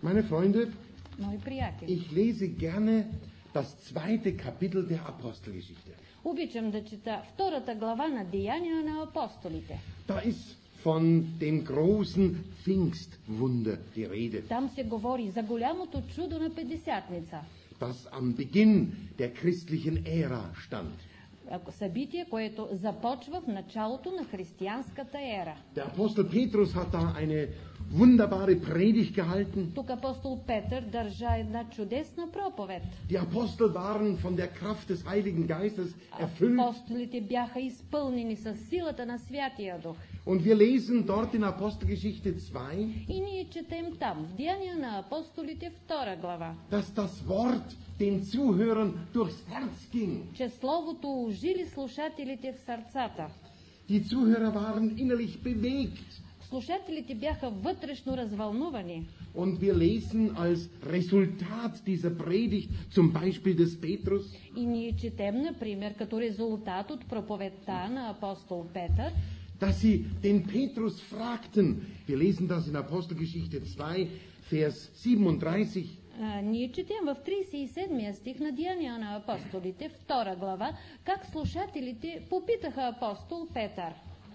Meine Freunde, Мои приятели, ich lese gerne das zweite Kapitel der Apostelgeschichte. обичам да чета втората глава на Деяния на апостолите. Da ist von dem großen Pfingstwunder die Rede, Там се говори за голямото чудо на Петдесятница. das am Beginn der christlichen Ära stand. Събитие, което започва в началото на християнската ера. Der Apostel Petrus hat da eine wunderbare Predigt gehalten. Тук апостол Петър държа една чудесна проповед. Die Apostel waren von der Kraft des Heiligen Geistes erfüllt. Апостолите бяха изпълнени с силата на Святия Дух. Und wir lesen dort in Apostelgeschichte 2, И ние четем там, в Деяния на апостолите 2 глава, dass das Wort den Zuhörern durchs Herz ging. че Словото ужили слушателите в сърцата. Die Zuhörer waren innerlich bewegt. Слушателите бяха вътрешно развълнувани. Und wir lesen als Resultat dieser Predigt, zum Beispiel des Petrus, И ние четем, например, като резултат от проповедта на апостол Петър, dass sie den Petrus fragten. Wir lesen das in Apostelgeschichte 2, Vers 37. Ние четем в 37 стих на Деяния на апостолите, 2 глава, как слушателите попитаха апостол Петър.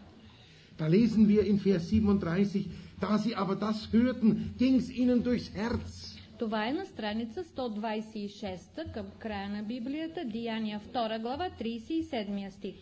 Da lesen wir in Vers 37, da sie aber das hörten, ging es ihnen durchs Herz. Това е на страница 126 към края на Библията, Деяния 2 глава, 37 стих.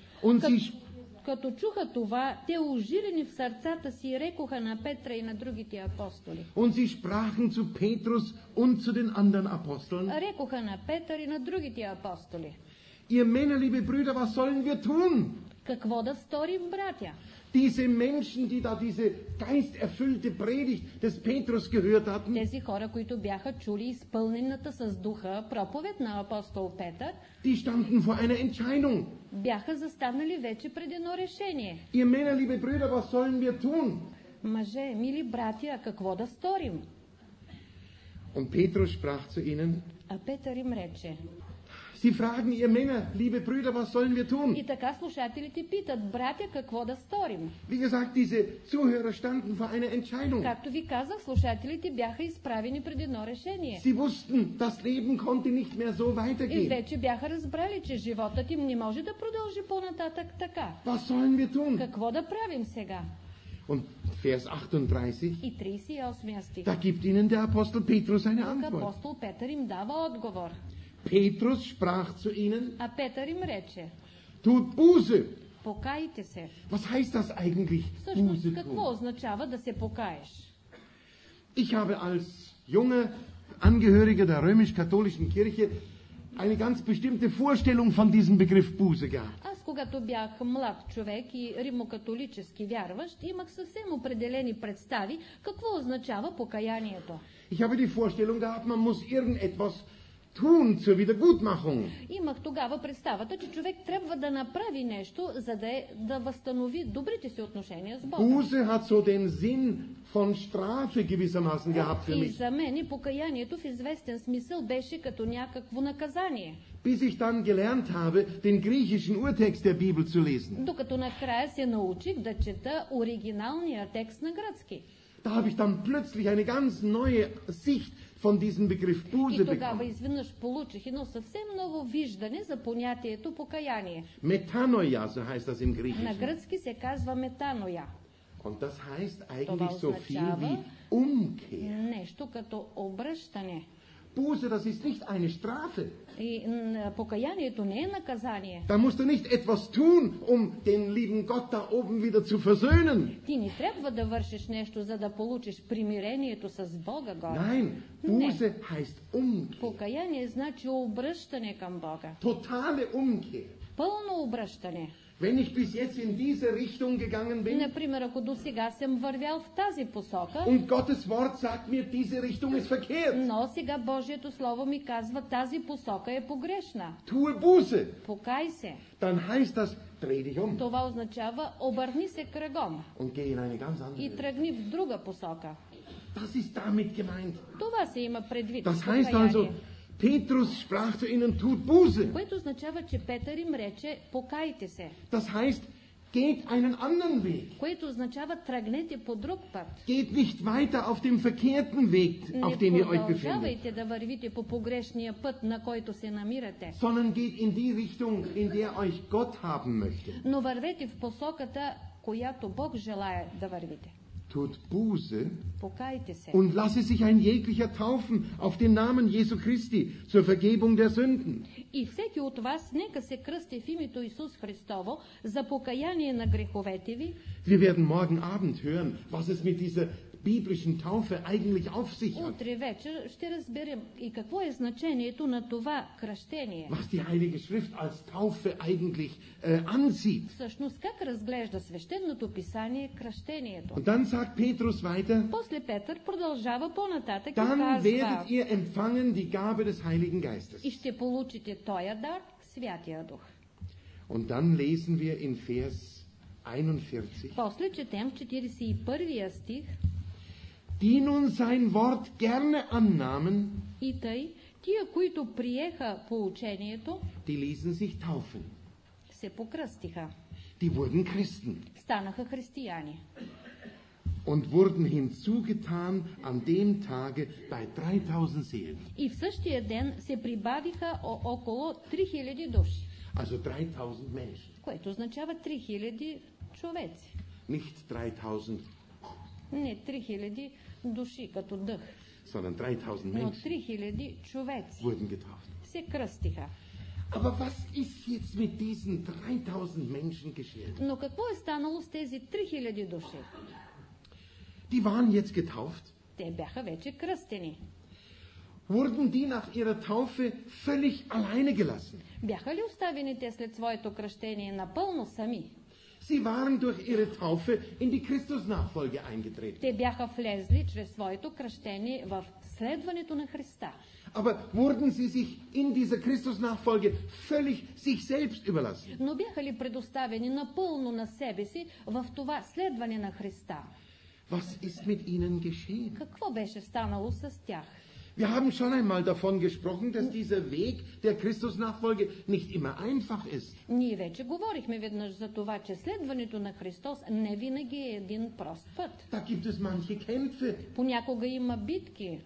Като чуха това, те ужилени в сърцата си рекоха на Петра и на другите апостоли. Und sie sprachen zu Petrus und zu den anderen Aposteln. Рекоха на Петър и на другите апостоли. Ihr Männer, liebe Brüder, was sollen wir tun? Какво да сторим, братя? Diese Menschen, die da diese geisterfüllte Predigt des Petrus gehört hatten, Тези хора, които бяха чули изпълнената с духа проповед на апостол Петър, die standen vor einer Entscheidung. бяха застанали вече пред едно решение. Ihr Männer, liebe Brüder, was sollen wir tun? Мъже, мили братя, какво да сторим? Und Petrus sprach zu ihnen, А Петър им рече. Sie fragen, ihr Männer, liebe Brüder, was sollen wir tun? И така слушателите питат, братя, какво да сторим? Wie gesagt, diese Zuhörer standen vor einer Entscheidung. Както ви казах, слушателите бяха изправени пред едно решение. Sie wussten, das Leben konnte nicht mehr so И weitergehen. вече бяха разбрали, че животът им не може да продължи по-нататък така. Was sollen wir tun? Какво да правим сега? Und Vers 38, И 38 стих. da gibt ihnen der Apostel Petrus eine Тук Antwort. апостол Петър им дава отговор. Petrus sprach zu ihnen, А Петър им рече, tut Buße. покайте се. Was heißt das eigentlich, Всъщност, Buße какво tun? означава да се покаеш? Ich habe als junger Angehöriger der römisch-katholischen Kirche eine ganz bestimmte Vorstellung von diesem Begriff Buße gehabt. Аз, когато бях млад човек и римокатолически вярващ, имах съвсем определени представи какво означава покаянието. Ich habe die Vorstellung gehabt, man muss irgendetwas tun zur Wiedergutmachung. Имах тогава представата, че човек трябва да направи нещо, за да възстанови добрите си отношения с Бога. Buße hat so den Sinn von Strafe gewissermaßen gehabt für И mich. за мен покаянието в известен смисъл беше като някакво наказание. Bis ich dann gelernt habe, den griechischen Urtext der Bibel zu lesen. Докато накрая се научих да чета оригиналния текст на гръцки. Da habe ich dann plötzlich eine ganz neue Sicht von diesem Begriff Buße И тогава bekommen. изведнъж получих едно съвсем ново виждане за понятието покаяние. Metanoia, so heißt das im На Griechischen. гръцки се казва метаноя. Und das heißt Това eigentlich so viel wie означава Umkehr. нещо като обръщане. Buße, das ist nicht eine Strafe. И покаянието не е наказание. Da musst du nicht etwas tun, um den lieben Gott da oben wieder zu versöhnen. Ти не трябва да вършиш нещо, за да получиш примирението с Бога горе. Nein, Buße heißt Umkehr. Покаяние значи обръщане към Бога. Totale Umkehr. Пълно обръщане. Wenn ich bis jetzt in diese Richtung gegangen bin Например, ако до сега съм вървял в тази посока, und Gottes Wort sagt mir, diese Richtung ist verkehrt, но сега Божието Слово ми казва, тази посока е погрешна. tue Buße, Покай се. dann heißt das, dreh dich um Това означава, обърни се кръгом und geh in eine ganz и andere. тръгни в друга посока. Das ist damit gemeint. Това се има предвид. Das с heißt покаяние. also, Petrus sprach zu ihnen, tut Buße. Което означава, че Петър им рече, покайте се. Das heißt, Geht einen anderen Weg. Което означава тръгнете по друг път. Geht nicht weiter auf dem verkehrten Weg, auf dem Не ihr euch befindet, продължавайте да вървите по погрешния път, на който се намирате. sondern geht in die Richtung, in der euch Gott haben möchte. Но вървете в посоката, която Бог желая да вървите. Tut Buße Покайте се. und lasse sich ein jeglicher taufen auf den Namen Jesu Christi zur Vergebung der Sünden. И всеки от вас нека се кръсти в името Исус Христово за покаяние на греховете ви. Wir werden morgen Abend hören, was es mit dieser biblischen Taufe eigentlich auf sich hat. Утре вечер ще разберем и какво е значението на това кръщение. Was die Heilige Schrift als Taufe eigentlich ansieht. Всъщност как разглежда свещеното писание кръщението. Und dann sagt Petrus weiter, После Петър продължава по-нататък и dann werdet казва: ihr empfangen die Gabe des Heiligen Geistes. и ще получите тоя дар, Святия Дух. Und dann lesen wir in Vers 41, После четем в 41 стих: die nun sein Wort gerne annahmen, и тъй, тия, които приеха поучението, die ließen sich taufen. се покръстиха, Die wurden Christen станаха християни. und wurden hinzugetan an dem Tage bei 3000 Seelen. И в същия ден се прибавиха около 3000 души, Also 3000 Menschen. което означава 3000 човеци. Nicht 3000, Не 3000 души като дъх, sondern 3000 но Menschen 3000 човеци wurden getauft. се кръстиха. Aber was ist jetzt mit diesen 3000 Menschen geschehen? Но какво е станало с тези 3000 души? Die waren jetzt getauft. Те бяха вече кръстени. Wurden die nach ihrer Taufe völlig alleine gelassen? Бяха ли оставени те след своето кръщение напълно сами? Sie waren durch ihre Taufe in die Christusnachfolge eingetreten. Те бяха влезли чрез своето кръщение в следването на Христа. Aber wurden sie sich in dieser Christusnachfolge völlig sich selbst überlassen? Но бяха ли предоставени напълно на себе си в това следване на Христа? Was ist mit ihnen geschehen? Какво беше станало с тях? Wir haben schon einmal davon gesprochen, dass dieser Weg der Christusnachfolge nicht immer einfach ist. Ние вече говорихме веднъж за това, че следването на Христос не винаги е един прост път. Da gibt es manche Kämpfe. Понякога има битки.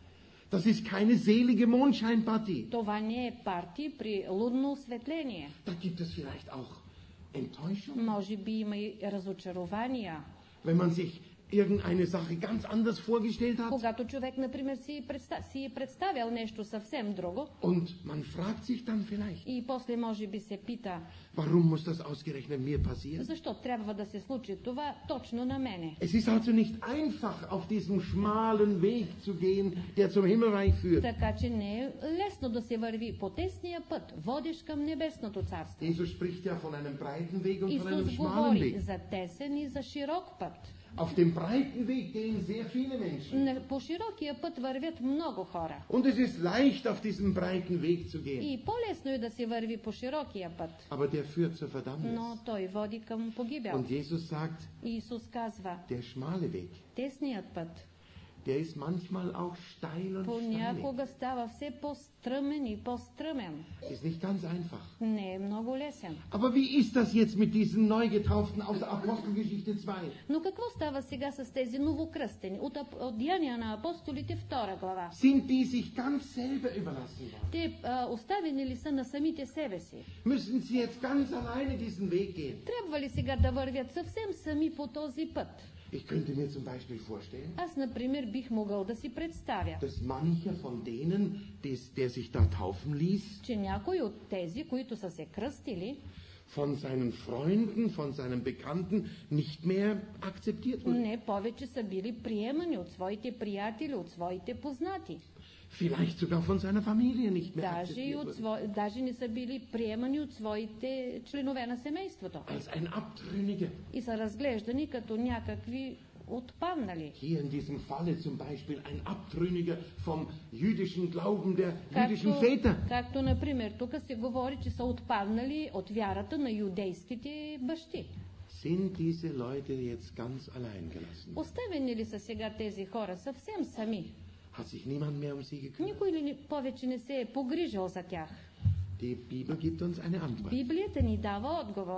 Das ist keine selige Mondscheinpartie. Това не е парти при лунно осветление. Da gibt es vielleicht auch Enttäuschung. Може би има и разочарования. Wenn man sich irgendeine Sache ganz anders vorgestellt hat Когато човек, например, си е представял нещо съвсем друго und man fragt sich dann vielleicht, и после може би се пита: warum muss das ausgerechnet mir passieren? защо трябва да се случи това точно на мене? Es ist also nicht einfach, auf diesem schmalen Weg zu gehen, der zum Himmelreich führt. Така че не е лесно да се върви по тесния път, водещ към небесното царство. Jesus spricht ja von einem breiten Weg und von einem Исус schmalen говори Weg. за тесен и за широк път. Auf dem breiten Weg gehen sehr viele Menschen. По широкия път вървят много хора. Und es ist leicht, auf diesem breiten Weg zu gehen. И по-лесно е да се върви по широкия път, Aber der führt zur Verdammnis. но той води към погибел. Und Jesus sagt, И Исус казва: der schmale Weg, тесният път der ist manchmal auch steil und steinig. понякога става все по-стръмен и по-стръмен. Ist nicht ganz einfach. Не е много лесен. Aber wie ist das jetzt mit diesen Neugetauften aus der Apostelgeschichte 2? Но какво става сега с тези новокръстени от Деяния на апостолите 2 глава? Sind die sich ganz selber überlassen worden? Те оставени ли са на самите себе си? Müssen sie jetzt ganz alleine diesen Weg gehen? Трябва ли сега да вървят съвсем сами по този път? Ich könnte mir zum Beispiel vorstellen, Аз, например, бих могъл да си представя, dass mancher von denen, der sich da taufen ließ, че някои от тези, които са се кръстили, von seinen Freunden, von seinen Bekannten nicht mehr akzeptiert wurde. не повече са били приемани от своите приятели, от своите познати. Vielleicht sogar von seiner Familie nicht mehr akzeptiert wurde. Даже не са били приемани от своите членове на семейството. Als ein Abtrünniger. И са разглеждани като някакви отпаднали. Hier in diesem Falle zum Beispiel ein Abtrünniger vom jüdischen Glauben der jüdischen Väter. Както, например, тук се говори, че са отпаднали от вярата на юдейските бащи. Sind diese Leute jetzt ganz allein gelassen? Оставени ли са сега тези хора съвсем сами? Hat sich niemand mehr um sie gekümmert? Никой ли повече не се е погрижил за тях? Die Bibel gibt uns eine Antwort. Библията ни дава отговор.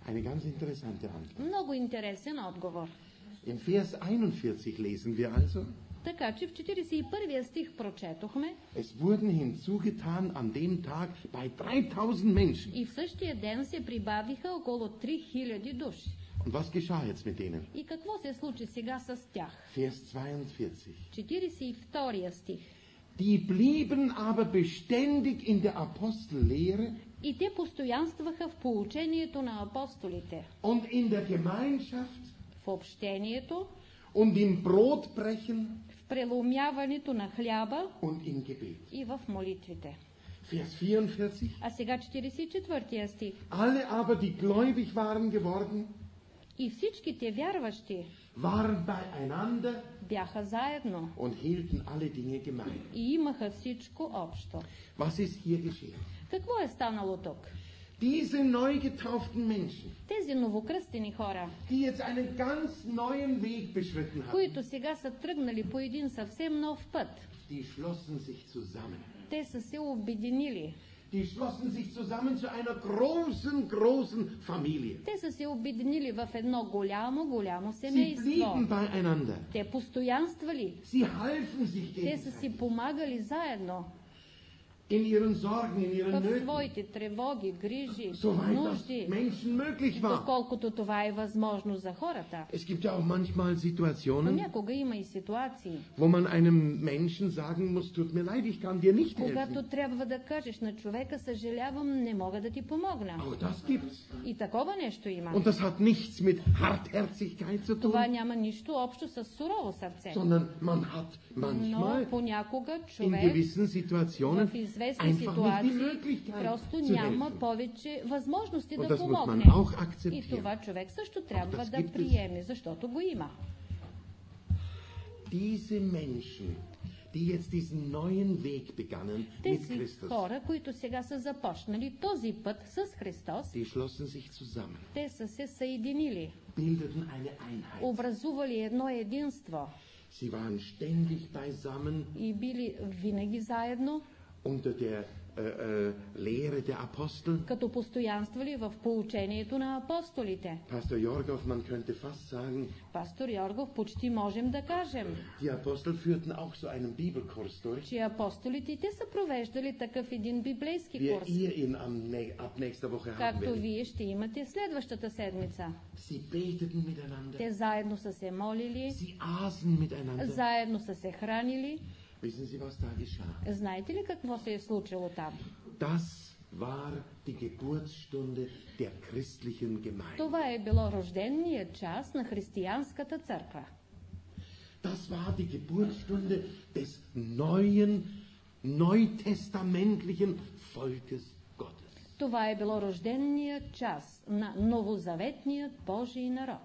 Eine ganz interessante Antwort. Много интересен отговор. Im Vers 41 lesen wir also, Така че в 41 стих прочетохме: es wurden hinzugetan an dem Tag bei 3000 Menschen. и в същия ден се прибавиха около 3000 души. Und was geschah jetzt mit denen? И какво се случи сега с тях? Vers 42. 42 стих. Die blieben aber beständig in der Apostellehre И те постоянстваха в поучението на апостолите, und in der Gemeinschaft в общението, und im Brotbrechen в преломяването на хляба und im Gebet. и в молитвите. Vers 44. А сега 44 стих. Alle aber, die gläubig waren geworden, И всичките вярващи waren beieinander бяха заедно und hielten alle Dinge gemein. и имаха всичко общо. Was ist hier geschehen? Какво е станало тук? Diese neu getauften Menschen, Тези новокръстени хора, die jetzt einen ganz neuen Weg beschritten haben, които сега са тръгнали по един съвсем нов път, die schlossen sich zusammen. те са се обединили. Die schlossen sich zusammen zu einer großen Familie. Те са се обединили в едно голямо Sie семейство. blieben beieinander. Те постоянствали. Sie halfen sich Те са си gegenseitig помагали заедно in ihren Sorgen, in ihren в Nöten, своите тревоги, грижи, soweit das нужди, Menschen möglich war. доколкото това е възможно за хората. Es gibt ja auch manchmal Situationen, Понякога има и ситуации, wo man einem Menschen sagen muss, tut mir leid, ich kann dir nicht когато helfen. трябва да кажеш на човека: съжалявам, не мога да ти помогна. Auch das gibt's. И такова нещо има. Und das hat nichts mit Hartherzigkeit zu Това tun, няма нищо общо с сурово сърце. sondern man hat Но manchmal понякога in човек gewissen Situationen в известни einfach nicht die ситуации Möglichkeit просто zu няма helfen. повече възможности Und да das muss man помогне. auch И akzeptieren. това човек също трябва das да gibt es. приеме, защото го има. Diese Menschen, die jetzt diesen neuen Weg begannen mit Тези Christus, хора, които сега са започнали този път с Христос, die schlossen sich zusammen, те са се съединили, bildeten eine Einheit. образували едно единство Sie waren ständig beisammen и били винаги заедно, unter der Lehre der Apostel. като постоянствали в поучението на апостолите. Pastor Jorgov, man könnte fast sagen, Пастор Йоргов, почти можем да кажем, die Apostel führten auch so einen Bibelkurs durch, че апостолите и те са провеждали такъв един библейски wie курс, ihr ihn ab nächster Woche haben както werdet. вие ще имате следващата седмица. Sie beteten miteinander, Те заедно са се молили, sie aßen miteinander. заедно са се хранили. Wissen Sie, was da geschah? Знаете ли какво се е случило там? Das war die Geburtsstunde der christlichen Gemeinde. Това е било рождения час на християнската църква. Das war die Geburtsstunde des neuen, neutestamentlichen Volkes Gottes. Това е било рождения час на новозаветният Божий народ.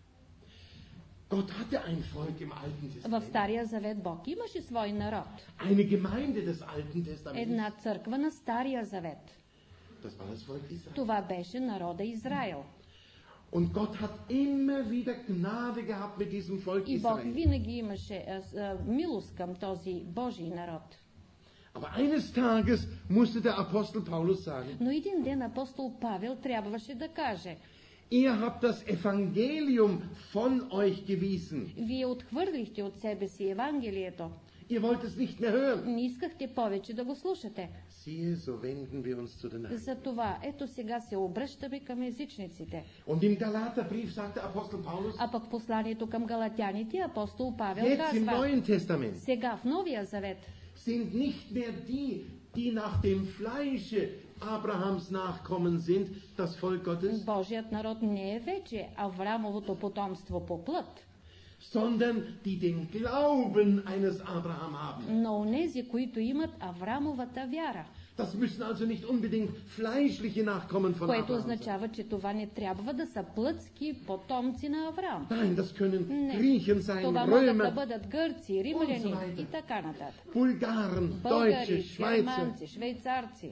Gott hatte ein Volk im Alten В Testament, Стария завет Бог имаше свой народ. eine Gemeinde des Alten Testaments. Една църква на Стария завет. Das war das Volk Israel. Това беше народа Израил. Und Gott hat immer wieder Gnade gehabt mit diesem Volk И Бог Israel. винаги имаше милост към този Божий народ. Aber eines Tages musste der Apostel Paulus sagen, Но един ден апостол Павел трябваше да каже: ihr habt das Evangelium von euch gewiesen. вие отхвърлихте от себе си Евангелието. Ihr wollt es nicht mehr hören. Не искахте повече да го слушате. Siehe, so wenden wir uns zu den Heiden. Затова ето сега се обръщаме към езичниците. Und im Galaterbrief sagt der Apostel Paulus, А пък в посланието към галатяните апостол Павел jetzt im казва: Neuen Testament сега в Новия завет sind nicht mehr die nach dem Fleische Abrahams Nachkommen sind, das Volk Gottes, Божият народ не е вече Аврамовото потомство по плът, sondern die den Glauben eines Abraham haben. но онези, които имат Аврамовата вяра, Das müssen also nicht unbedingt fleischliche Nachkommen von което Abraham sein. означава, че това не трябва да са плътски потомци на Авраам. Nein, das können Не. Griechen sein, Това могат да Römer, бъдат гърци, римляни Und so weiter. и така нататък. Bulgaren, Deutsche, Българи, Schweizer. германци, швейцарци.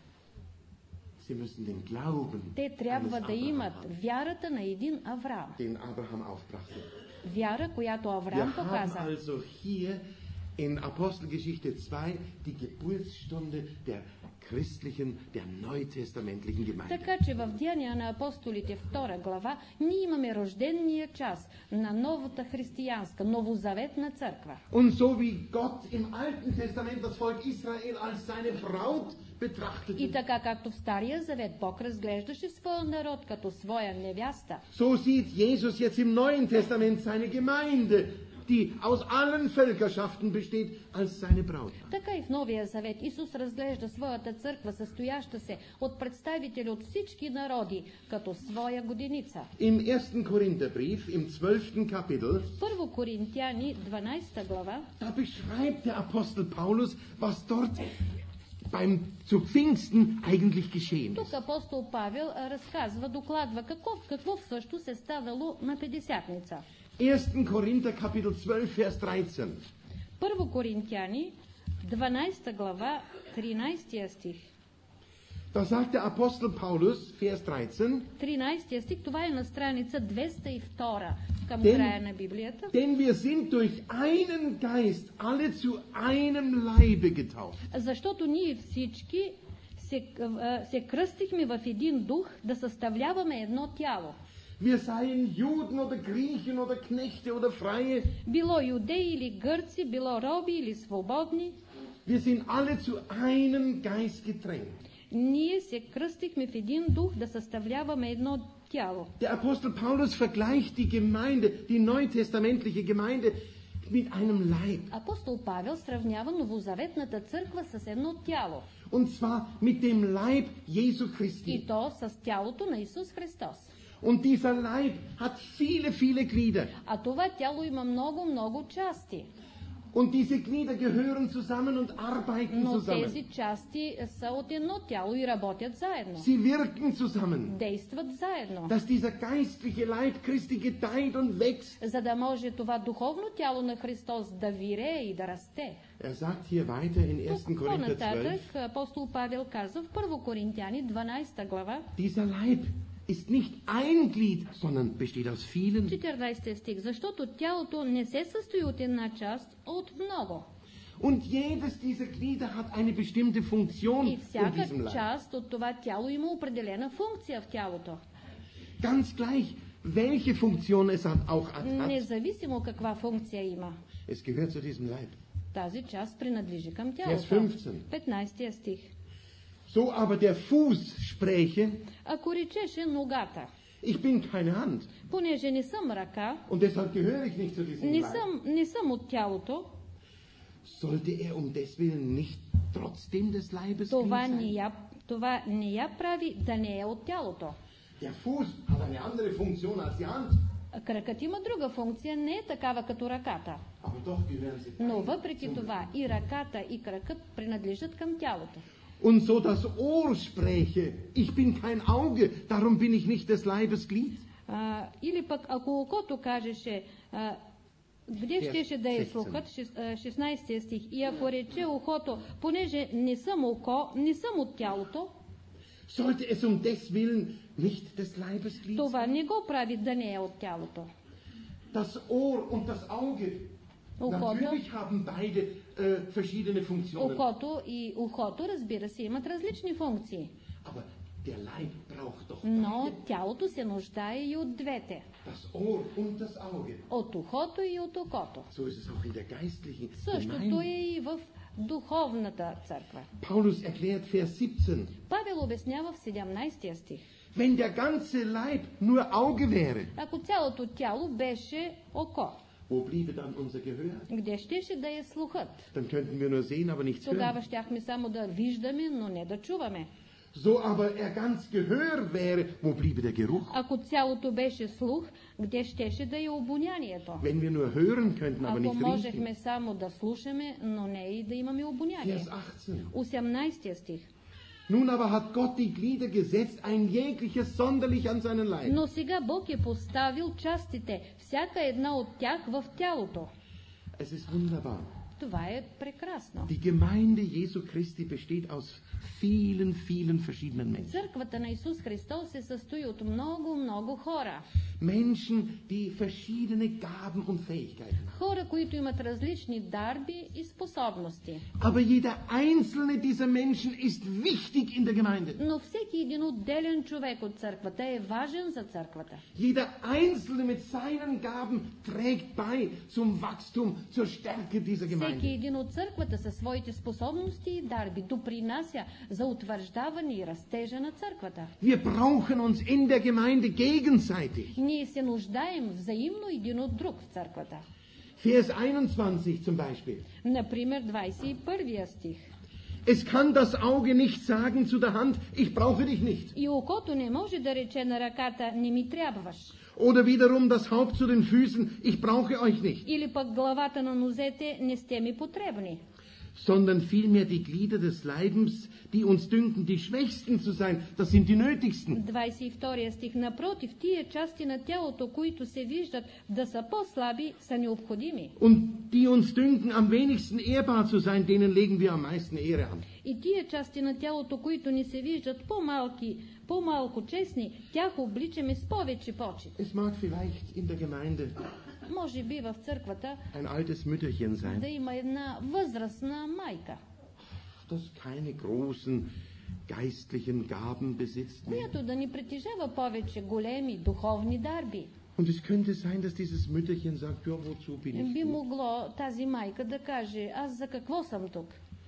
Sie müssen den Glauben Те трябва eines да Abraham имат haben, вярата на един Авраам. den Abraham aufbrachte. Вяра, която Авраам Wir haben показа. also hier in Apostelgeschichte 2 die Geburtsstunde der christlichen, der neutestamentlichen Gemeinde. Така че в Деяния на апостолите 2 глава ние имаме рождения час на новата християнска, новозаветна църква. Und so wie Gott im Alten Testament das Volk Israel als seine Braut betrachtete, И така както в Стария завет Бог разглеждаше своя народ като своя невяста, so sieht Jesus jetzt im Neuen Testament seine Gemeinde, die aus allen Völkerschaften besteht, als seine Braut. така и в Новия завет Исус разглежда своята църква, състояща се от представители от всички народи, като своя годеница. Im 1. Korintherbrief, im 12. Kapitel, Първо Коринтияни, 12 глава, da beschreibt der Apostel Paulus, was dort zu Pfingsten eigentlich geschehen тук ist. апостол Павел разказва, докладва какво всъщност се ставало на Петдесятница. 1. Korinther, Kapitel 12, Vers 13. Първо Коринтияни, 12 глава, 13 стих. Da sagt der Apostel Paulus, Vers 13, 13 стих, това е на страница 202 към Denn- края на Библията. denn wir sind durch einen Geist alle zu einem Leibe getauft. Защото ние всички се кръстихме в един дух да съставляваме едно тяло. Wir seien Juden oder Griechen oder Knechte oder Freie. Било юдеи или гърци, било роби или свободни, Wir sind alle zu einem Geist getränkt. ние се кръстихме в един дух да съставляваме едно тяло. Der Apostel Paulus vergleicht die Gemeinde, die neutestamentliche Gemeinde, mit einem Leib. Апостол Павел сравнява новозаветната църква с едно тяло. Und zwar mit dem Leib Jesu И Christi. то с тялото на Исус Христос. Und dieser Leib hat viele, viele Glieder. А това тяло има много части. Und diese Glieder gehören zusammen und arbeiten Но zusammen. тези части са от едно тяло и работят заедно. Sie wirken zusammen, Действат заедно. dass dieser geistliche Leib Christi gedeiht und wächst. За да може това духовно тяло на Христос да вирее и да расте. Sagt hier weiter in 1. Тук Korinther 12, по-нататък апостол Павел казва в 1 Коринтияни 12 глава, dieser Leib ist nicht ein Glied, sondern besteht aus vielen. 14 стих, защото тялото не се състои от една част, а от много. Und jedes dieser Glieder hat eine bestimmte Funktion И in всяка diesem Leib. част от това тяло има определена функция в тялото. Ganz gleich, welche Funktion es auch hat. Независимо каква функция има. Es gehört zu diesem Leib. Тази част принадлежи към Vers тялото. 15. 15 стих. So aber der Fuß spräche, Ако речеше ногата, ich bin keine Hand понеже не съм ръка, und deshalb gehöre ich nicht zu diesem Leib, не съм от тялото, sollte er deswillen nicht trotzdem des Leibes това Glied sein? не я прави да не е от тялото. Der Fuß hat eine andere Funktion als die Hand, Кракът има друга функция, не е такава като ръката. aber doch gehören sie Но beide въпреки zum това и ръката и кракът принадлежат към тялото. Und so das Ohr spräche, ich bin kein Auge, darum bin ich nicht des Leibes Glied. Или пък ако окото кажеше, къде щеше да е слухът, 16 стих, и ако рече ухото, понеже не съм око, не съм от тялото, Sollte es deswillen nicht des Leibes Glied това sein? не го прави да не е от тялото. Das Ohr und das Auge, Ухото, natürlich haben beide verschiedene Funktionen. ухото, разбира се, имат различни функции. Aber der Leib braucht doch Но beide. тялото се нуждае и от двете. Das Ohr und das Auge. От ухото и от окото. So ist es auch in der geistlichen Същото Gemeinde. е и в духовната църква. Paulus erklärt Vers 17. Павел обяснява в 17 стих. Wenn der ganze Leib nur Auge wäre, Ако цялото тяло беше око, wo bliebe dann unser Gehör? къде щеше да е слухът? Dann könnten wir nur sehen, aber nichts hören. Тогава щяхме само да виждаме, но не да чуваме. So aber er ganz Gehör wäre, wo bliebe der Geruch? Ако цялото беше слух, къде щеше да е обонянието? Wenn wir nur hören könnten, aber Ако nicht можехме riechen. само да слушаме, но не и да имаме обоняние. Vers 18. 18 стих. Nun aber hat Gott die Glieder gesetzt, ein jegliches sonderlich an seinen Leib. Но сега Бог е поставил частите, всяка една от тях в тялото. Es ist wunderbar. Това е прекрасно. Die Gemeinde Jesu Christi besteht aus vielen, vielen verschiedenen Menschen. Църквата на Исус Христос се състои от много, много хора. Menschen, die verschiedene Gaben und Fähigkeiten haben. Хора, които имат различни дарби и способности. Aber jeder einzelne dieser Menschen ist wichtig in der Gemeinde. Но всеки един отделен човек от църквата е важен за църквата. Jeder Einzelne mit seinen Gaben trägt bei zum Wachstum, zur Stärke dieser Всеки Gemeinde. един от църквата със своите способности и дарби допринася за утвърждаване и растежа на църквата. Wir brauchen uns in der Gemeinde gegenseitig. Ние се нуждаем взаимно един от друг в църквата. Vers 21 zum Beispiel. Например, 21 стих. Es kann das Auge nicht sagen zu der Hand, ich brauche dich nicht. И окото не може да рече на ръката, не ми трябваш. Oder wiederum das Haupt zu den Füßen, ich brauche euch nicht. Или пък главата на нозете, не сте ми потребни. Sondern vielmehr die Glieder des Leibes, die uns dünken, die Schwächsten zu sein, das sind die nötigsten. 22 стих. Напротив, тия части на тялото, които се виждат да са по-слаби, са необходими. Und die uns dünken, am wenigsten ehrbar zu sein, denen legen wir am meisten Ehre an. И тия части на тялото, които ни се виждат по-малко честни, тях обличаме с повече почет. Es mag vielleicht in der Gemeinde Може би в църквата ein altes Mütterchen sein, да има една възрастна майка, das keine großen geistlichen Gaben besitzt mehr. която да ни притежава повече големи духовни дарби. Und es könnte sein, dass dieses Mütterchen sagt, ja, wozu bin ich Би gut? могло тази майка да каже, аз за какво съм тук?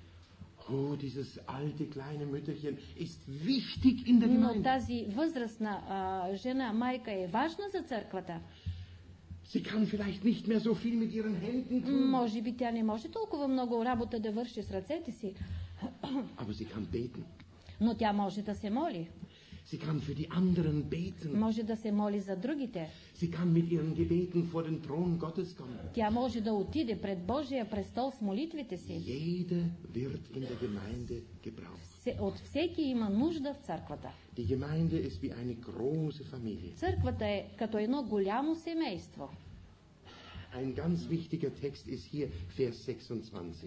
Oh, dieses alte kleine Mütterchen ist wichtig in der Но Gemeinde. тази възрастна жена, майка е важна за църквата. Sie kann vielleicht nicht mehr so viel mit ihren Händen tun, Може би тя не може толкова много работа да върши с ръцете си, aber sie kann beten. но тя може да се моли. Sie kann für die anderen beten. Може да се моли за другите. Sie kann mit ihren Gebeten vor den Thron Gottes kommen. Тя може да отиде пред Божия престол с молитвите си. Jeder wird in der Gemeinde gebraucht. От всеки има нужда в църквата. Die Gemeinde ist wie eine große Familie. Църквата е като едно голямо семейство. Ein ganz wichtiger Text ist hier Vers 26.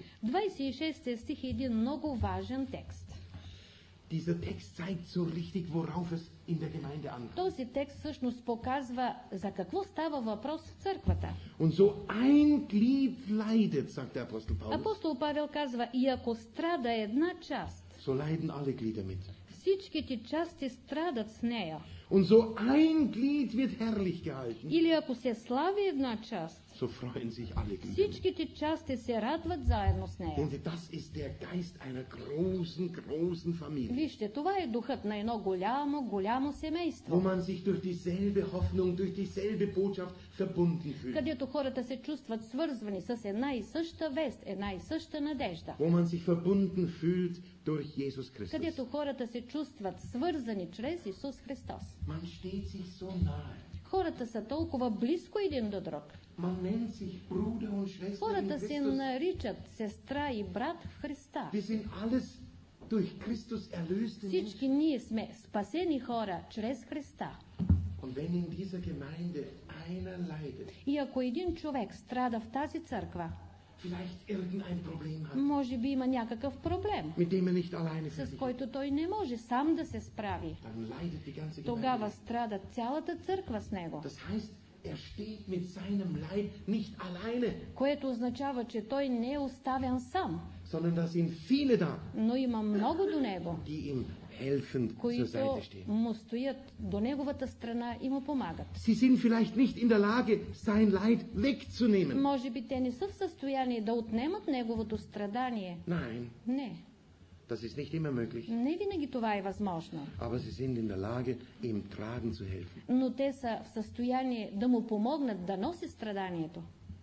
26 стих е един много важен текст. Dieser Text zeigt so richtig, worauf es in der Gemeinde ankommt. Този текст всъщност показва за какво става въпрос в църквата. Und so ein Glied leidet, sagt der Apostel Paulus, Апостол Павел казва, и ако страда една част, so leiden alle Glieder mit. всичките части страдат с нея. Und so ein Glied wird herrlich gehalten, Или ако се слави една част, so freuen sich alle Glieder mit. всичките части се радват заедно с нея. Denn das ist der Geist einer großen Familie, Вижте, това е духът на едно голямо wo семейство, man sich durch dieselbe Hoffnung, durch dieselbe Botschaft verbunden fühlt, където хората се чувстват свързвани с една и съща вест, една и съща надежда, wo man sich verbunden fühlt durch Jesus Christus. където хората се чувстват свързани чрез Исус Христос. Man steht sich so nahe. Хората са толкова близко един до друг. Man nennt sich Bruder und Schwester in Хората се Christus. наричат сестра и брат в Христа. Wir sind alles durch Christus erlöste Menschen. Всички ние сме спасени хора чрез Христа. Und wenn in dieser Gemeinde einer leidet, И ако един човек страда в тази църква, vielleicht irgendein Problem hat, може би има някакъв проблем, mit dem er nicht alleine с fertig ist, който той не може сам да се справи. dann leidet die ganze Тогава Gemeinde. страда цялата църква с него, Das heißt, er steht mit seinem Leib nicht alleine, което означава, че той не е оставен сам, sondern da sind viele da, но има много до него, die ihm helfend zur които Seite stehen. му стоят до неговата страна и му помагат. Sie sind vielleicht nicht in der Lage, sein Leid wegzunehmen. Може би те не са в състояние да отнемат неговото страдание. Nein, Не, das ist nicht immer möglich. не винаги това е възможно. Aber sie sind in der Lage, ihm tragen zu helfen. Но те са в състояние да му помогнат да носи страданието.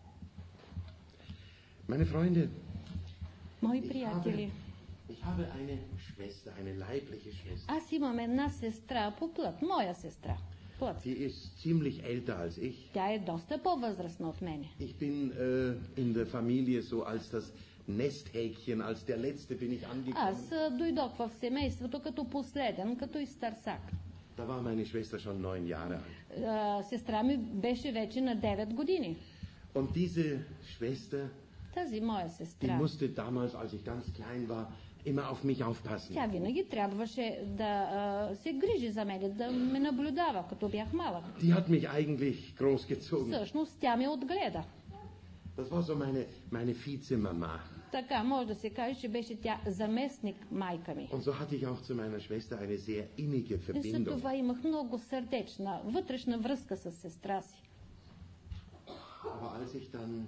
Meine Freunde, Мои приятели, ich habe eine Schwester, eine leibliche Schwester. аз имам една сестра по плът, моя сестра. Плът. Sie ist ziemlich älter als ich. Тя е доста по-възрастна от мене. Ich bin in der Familie so als das Nesthäkchen, als der Letzte bin ich angekommen. Аз дойдох в семейството като последен, като изтърсак. Da war meine Schwester schon 9 Jahre alt. Сестра ми беше вече на 9 години. Und diese Schwester Тази моя die сестра, musste damals, als ich ganz klein war, immer auf mich aufpassen. тя винаги трябваше да се грижи за мен, да ме наблюдава, като бях малък. Die hat mich eigentlich großgezogen. Всъщност тя ме отгледа. Das war so meine Vizemama. Така, може да се каже, че беше тя заместник майка ми. Und so hatte ich auch zu meiner Schwester eine sehr innige И за Verbindung. това имах много сърдечна, вътрешна връзка с сестра си. Aber als ich dann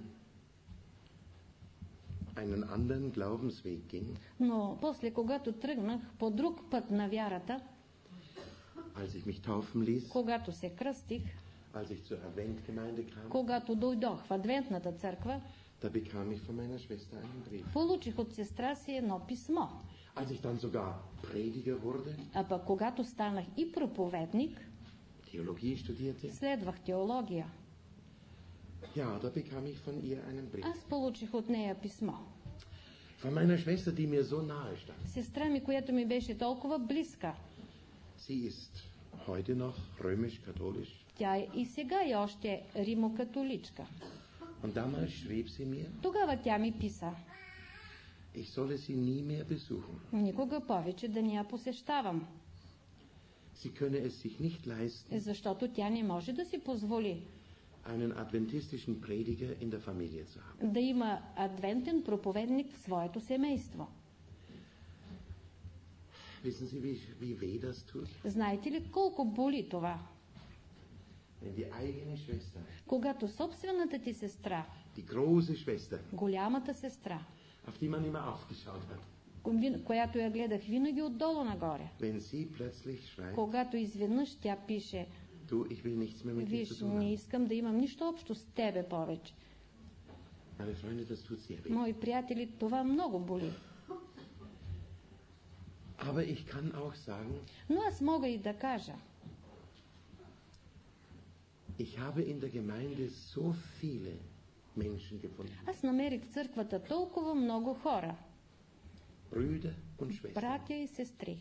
einen anderen Glaubensweg ging, Но после, когато тръгнах по друг път на вярата, als ich mich taufen ließ, когато се кръстих, als ich zur Adventgemeinde kam, когато дойдох в Адвентната църква, da bekam ich von meiner Schwester einen Brief. получих от сестра си едно писмо. Als ich dann sogar Prediger wurde, А пък когато станах и проповедник, Theologie studierte, следвах теология. ja, da bekam ich von ihr einen Brief. Аз получих от нея писмо. Von meiner Schwester, die mir so nahe stand. Сестра ми, която ми беше толкова близка. Sie ist heute noch römisch-katholisch. Тя и сега е още римокатоличка. Und damals schrieb sie mir, Тогава тя ми писа: ich solle sie nie mehr besuchen. никога повече да не я посещавам, Sie könne es sich nicht leisten, защото тя не може да си позволи einen adventistischen Prediger in der Familie zu haben. да има адвентен проповедник в своето семейство. Wissen Sie, wie weh das tut? Знаете ли колко боли това? Wenn die eigene Schwester, Когато собствената ти сестра, die große Schwester, голямата сестра, auf die man immer aufgeschaut hat, която я гледах винаги отдолу нагоре, wenn sie plötzlich schreibt, когато изведнъж тя пише: du, ich will nichts mehr mit dir zu виж, tun не haben. искам да имам нищо общо с тебе повече. Meine Freunde, das tut sehr weh. Мои приятели, това много боли. Aber ich kann auch sagen, Но аз мога и да кажа, ich habe in der Gemeinde so viele Menschen gefunden, аз намерих в църквата толкова много хора, Brüder und Schwestern, братя и сестри,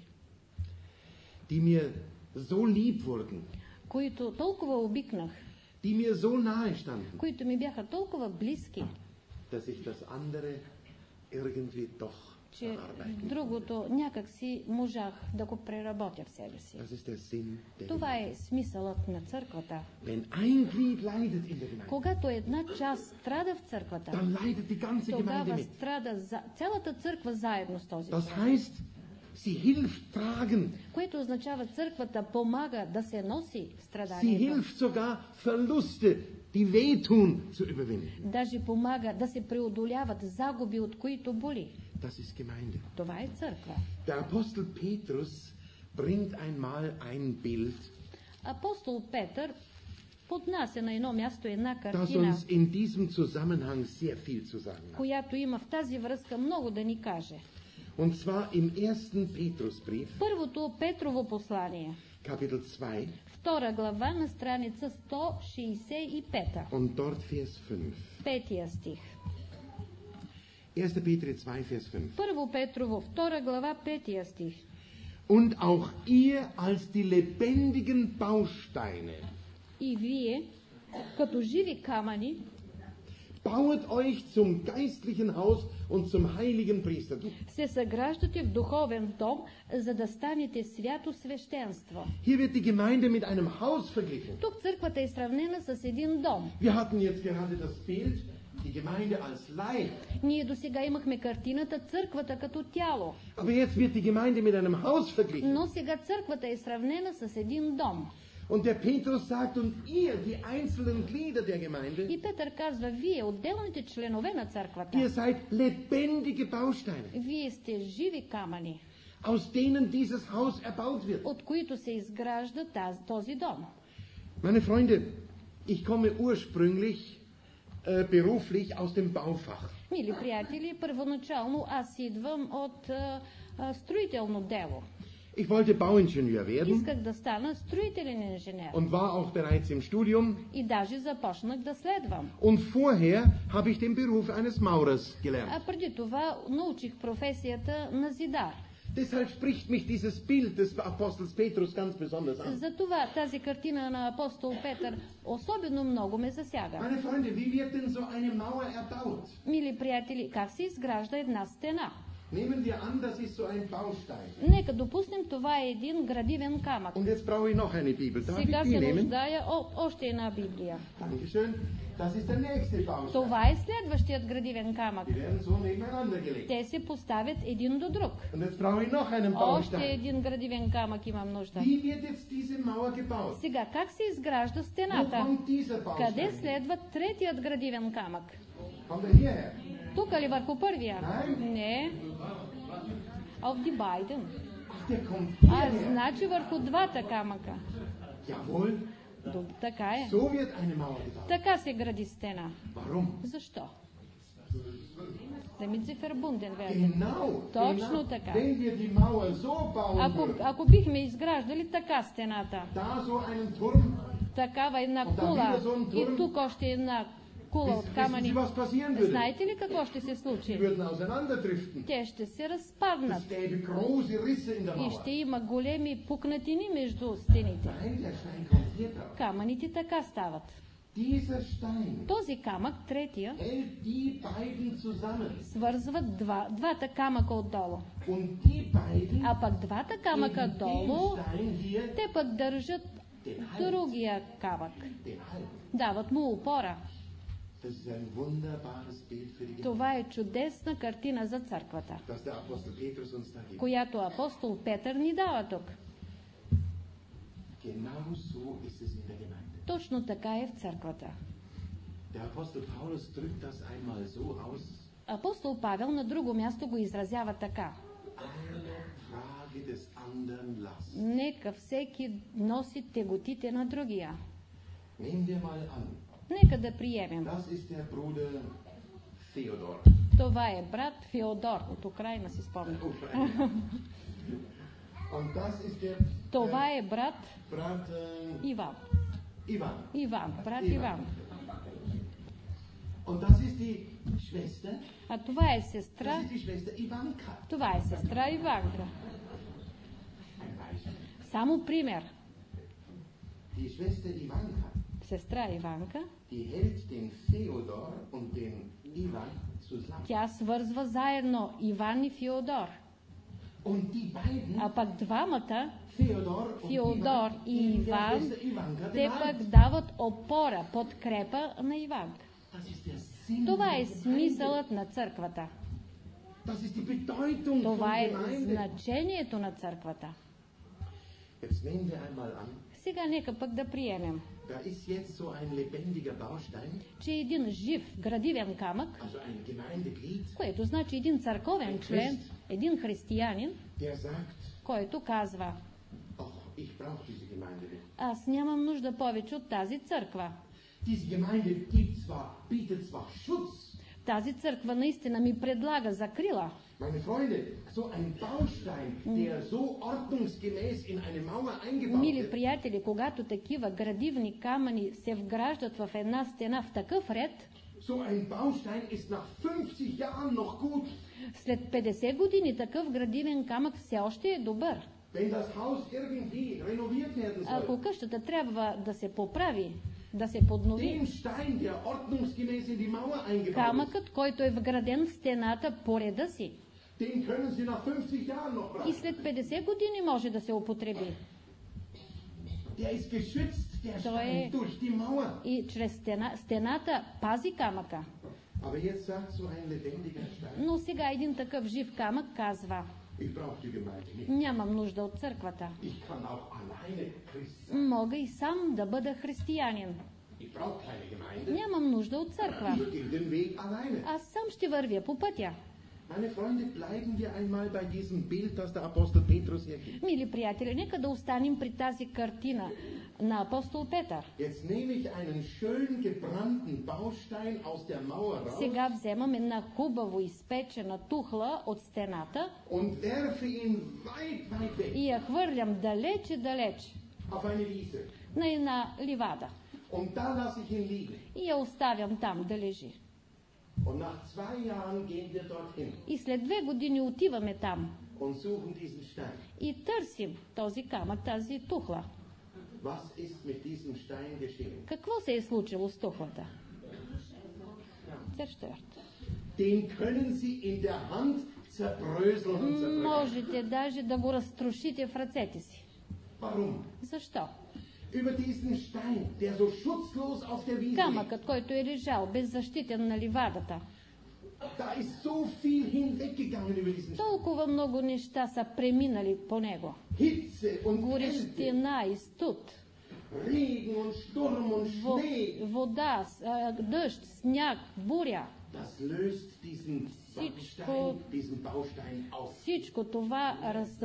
die mir so lieb wurden, които толкова обикнах, die mir so nahe standen, които ми бяха толкова близки, dass ich das andere irgendwie doch че verarbeiten konnte. другото някак си можах да го преработя в себе си. Das ist der Sinn der Това Gemeinde. е смисълът на църквата. Wenn ein Glied leidet in der Gemeinde, Когато една част страда в църквата, dann leidet die ganze Gemeinde тогава mit. страда цялата църква заедно с този Das човек. heißt, sie hilft tragen, Което означава, църквата помага да се носи sie страданието. hilft sogar Verluste, die wehtun, zu überwinden. Даже помага да се преодоляват загуби, от които боли. Das ist Gemeinde. Това е църква. Der Apostel Petrus bringt einmal ein Bild, Апостол Петър поднася на едно място една das картина, uns in diesem Zusammenhang sehr viel zu sagen hat. която има в тази връзка много да ни каже. Und zwar im ersten Petrusbrief, Първото Петрово послание, Kapitel 2, 2 глава на страница 165, und dort Vers 5. 5 стих. 1. Petrus 2, Vers 5. Първо Петрово, 2 глава, 5 стих. Und auch ihr als die lebendigen Bausteine И вие, като живи камъни, bauet euch zum geistlichen Haus und zum heiligen Priestertum. се съграждате в духовен дом, за да станете свято свещенство. Hier wird die Gemeinde mit einem Haus verglichen. Тук църквата е сравнена с един дом. Wir hatten jetzt gerade das Bild, die Gemeinde als Leib. Ние до сега имахме картината църквата като тяло, Aber jetzt wird die Gemeinde mit einem Haus verglichen. но сега църквата е сравнена с един дом. Und der Petrus sagt, und ihr, die einzelnen Glieder der Gemeinde, И Петър казва, вие, отделните членове на църквата, ihr seid lebendige Bausteine, вие сте живи камъни, aus denen dieses Haus erbaut wird. от които се изгражда този дом. Meine Freunde, ich komme ursprünglich beruflich aus dem Baufach. Мили приятели, първоначално аз идвам от строително дело. Ich wollte Bauingenieur werden Исках да стана строителен инженер. und war auch bereits im Studium. И даже започнах да следвам. Und vorher habe ich den Beruf eines Maurers А gelernt. преди това научих професията на зидар. Deshalb spricht mich dieses Bild des Apostels Petrus ganz besonders an. Затова тази картина на апостол Петър особено много ме засяга. Meine Freunde, wie wird denn so eine Mauer erbaut? Мили приятели, как се изгражда една стена? Nehmen wir an, das ist so ein Baustein. Нека допуснем, това е един градивен камък. Und jetzt brauche ich noch eine Bibel. Darf ich Сега die се nehmen? нуждая още една Библия. Dankeschön. Das ist der nächste Baustein. Това е следващият градивен камък. Die werden so nebeneinander gelegt. Те се поставят един до друг. Und jetzt brauche ich noch einen Още Baustein. един градивен камък имам нужда. Wie wird jetzt diese Mauer gebaut? Сега, как се изгражда Wo стената? kommt dieser Baustein? Къде следва третият градивен камък? Kommt er hierher? Тук ли върху първия? Не. Auf die beiden. Ach, der kommt А, hierher. значи върху двата камъка. Jawohl. Така е. So wird eine Mauer gebaut. Така се гради стена. Warum? Защо? Damit sie verbunden werden. Genau. Точно така. Wenn wir die Mauer so bauen würden, Ако бихме изграждали така стената, da so einen Turm, такава една кула и тук още една кула от wissen камъни, Sie, was passieren würde? знаете ли какво ще се Die случи? würden auseinanderdriften. Те ще се Es разпаднат gäbe große Risse in der и Mauer. ще има големи пукнатини между стените. Nein, der Stein kommt hier drauf. Камъните така стават. Dieser Stein Този камък, третия, hält die beiden zusammen. свързват двата камъка отдолу. Und die beiden А пък двата камъка geben долу, dem Stein hier те пък държат den Halt. другия камък. Den Halt. Дават му опора. Das ist ein wunderbares Bild für die Gemeinde, Това е чудесна картина за църквата, das der Apostel Petrus uns da gibt. която апостол Петър ни дава тук. Genau so ist es in der Gemeinde. Точно така е в църквата. Der Apostel Paulus drückt das einmal so aus. Апостол Павел на друго място го изразява така. Eine Frage des anderen Last. Нека всеки носи теготите на другия. Nehmen wir mal an, Нека да приемем. das ist der Bruder Theodor. Това е брат Феодор от Украина, си спомням. Und das ist der Това е брат Brat Иван. Ivan. Иван, брат Иван. Und das ist die Schwester. А това е Das сестра. ist die Schwester Ivanka. Това е сестра Иванка. Ein Beispiel. Само пример. Die Schwester Ivanka, Сестра Иванка, die hält den Theodor und den Ivan zusammen. тя свързва заедно Иван и Феодор. Und die beiden, А пък двамата, Theodor und Феодор Ivan, и geben der Иван, Schwester Ivanka те den пък Halt. дават опора, подкрепа на Иванка. Das ist der Sinn Това е der Gemeinde. смисълът на църквата. Das ist die Bedeutung Това von е Gemeinde. значението на църквата. Jetzt nehmen wir einmal an, Сега нека пък да приемем, da ist jetzt so ein lebendiger Baustein, че един жив градивен камък, also ein Gemeindeglied, което значи един църковен член, един християнин, der sagt, който казва: ach, ich brauche diese Gemeinde nicht. аз нямам нужда повече от тази църква. Diese Gemeinde bietet zwar Schutz, Тази църква наистина ми предлага закрила. meine Freunde, so ein Baustein, der so ordnungsgemäß in eine Mauer eingebaut Мили wird, приятели, когато такива градивни камъни се вграждат в една стена в такъв ред, so ein Baustein ist nach 50 Jahren noch gut. след 50 години такъв градивен камък все още е добър. Wenn das Haus irgendwie renoviert werden soll, Ако къщата трябва да се поправи, да се поднови, den Stein, der ordnungsgemäß in die Mauer eingebaut ist, камъкът, който е вграден в стената по реда си, den können Sie nach 50 Jahren noch и brauchen. след 50 години може да се употреби. Der ist geschützt, der So, Stein, durch die Mauer. И чрез стената пази камъка. Aber jetzt sagt so ein lebendiger Stein, Но сега един такъв жив камък казва: ich brauche die Gemeinde nicht. нямам нужда от църквата. Ich kann auch alleine Christ sein. Мога и сам да бъда християнин. Ich brauche keine Gemeinde. Нямам нужда от църква. Ich gehe den Weg alleine. Аз сам ще вървя по пътя. Meine Freunde, bleiben wir einmal bei diesem Bild, das der Apostel Petrus hier gibt. Мили приятели, нека да останем при тази картина на апостол Петър. Jetzt nehme ich einen schön gebrannten Baustein aus der Mauer raus Сега вземам една хубаво изпечена тухла от стената und werfe ihn weit, weit weg и я хвърлям далече auf eine Wiese. на една ливада. Und da lasse ich ihn liegen. И я оставям там да лежи. Und nach 2 Jahren gehen wir dorthin. И след 2 години отиваме там. und suchen diesen Stein. И търсим този камък, тази тухла. Was ist mit diesem Stein geschehen? Какво се е случило с тухлата? Zerstört. Den können Sie in der Hand zerbröseln und zerbrechen. Можете даже да го разтрошите в ръцете си. Warum? Защо? Über diesen Stein, der so schutzlos auf der Wiese liegt. Камъкът, който е лежал беззащитен на ливадата. Da ist so viel hinweggegangen über diesen Stein. Толкова много неща са преминали по него. Hitze und Kälte, Горещина и студ, Regen und Sturm und Schnee. вода, дъжд, сняг, буря. Das löst diesen Baustein auf. Всичко това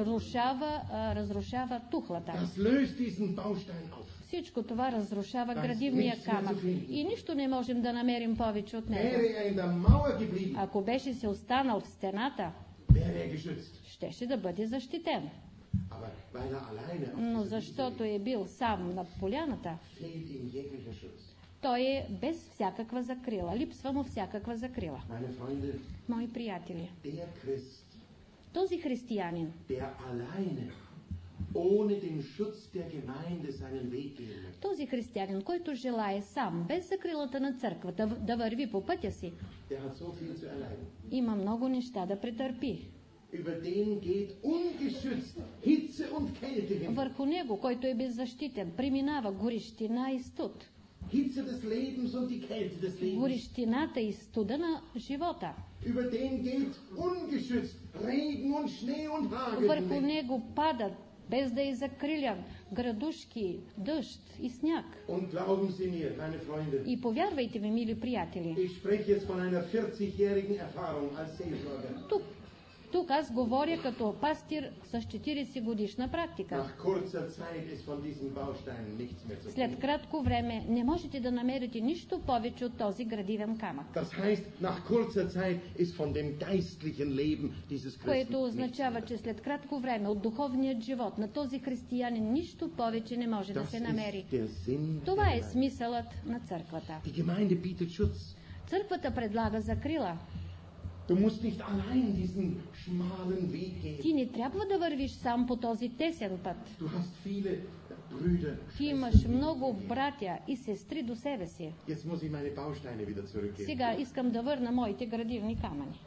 разрушава тухлата. Das löst diesen Baustein auf. Всичко това разрушава градивния камък. И нищо не можем да намерим повече от него. Wäre er in der Mauer geblieben, Ако беше се останал в стената, wäre er geschützt. щеше да бъде защитен. Aber weil er alleine auf Но dieser Wiese защото е бил сам на поляната, fehlt ihm jeglicher Schutz. той е без всякаква закрила. Липсва му всякаква закрила. Meine Freunde, Мои приятели, der Christ, този християнин, der alleine, ohne den Schutz der Gemeinde seinen Weg gehen möchte, този християнин, който желае сам, без закрилата на църквата, да върви по пътя си, der hat so viel zu erleiden. има много неща да претърпи. Über den geht ungeschützt Hitze und Kälte hin. Върху него, който е беззащитен, преминава горещина и студ. Hitze des Lebens und die Kälte des Lebens. Горещината и студа на живота. Über den geht ungeschützt Regen und Schnee und Hagel Върху hinweg. него падат, без да е закрилян, градушки, дъжд и сняг. Und glauben Sie mir, meine Freunde, И повярвайте ми, мили приятели, ich spreche jetzt von einer 40-jährigen Erfahrung als Seelsorger. Тук аз говоря като пастир с 40 годишна практика. Nach kurzer Zeit ist von diesen Bausteinen nichts mehr zu След finden. кратко време не можете да намерите нищо повече от този градивен камък. Das heißt, nach kurzer Zeit ist von dem geistlichen Leben dieses Christen Което nichts означава, mehr. че след кратко време от духовният живот на този християнин нищо повече не може да Das се намери. ist der Sinn Това der е Gemeinde. смисълът на църквата. Die Gemeinde bietet Schutz. Църквата предлага закрила. Du musst nicht allein diesen schmalen Weg gehen. Ти не трябва да вървиш сам по този тесен път. Du hast viele Brüder. Ти имаш много братя и сестри до себе си. Jetzt muss ich meine Bausteine wieder zurückgeben. Сега искам да върна моите градивни камъни.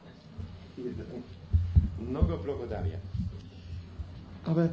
Много благодаря. Aber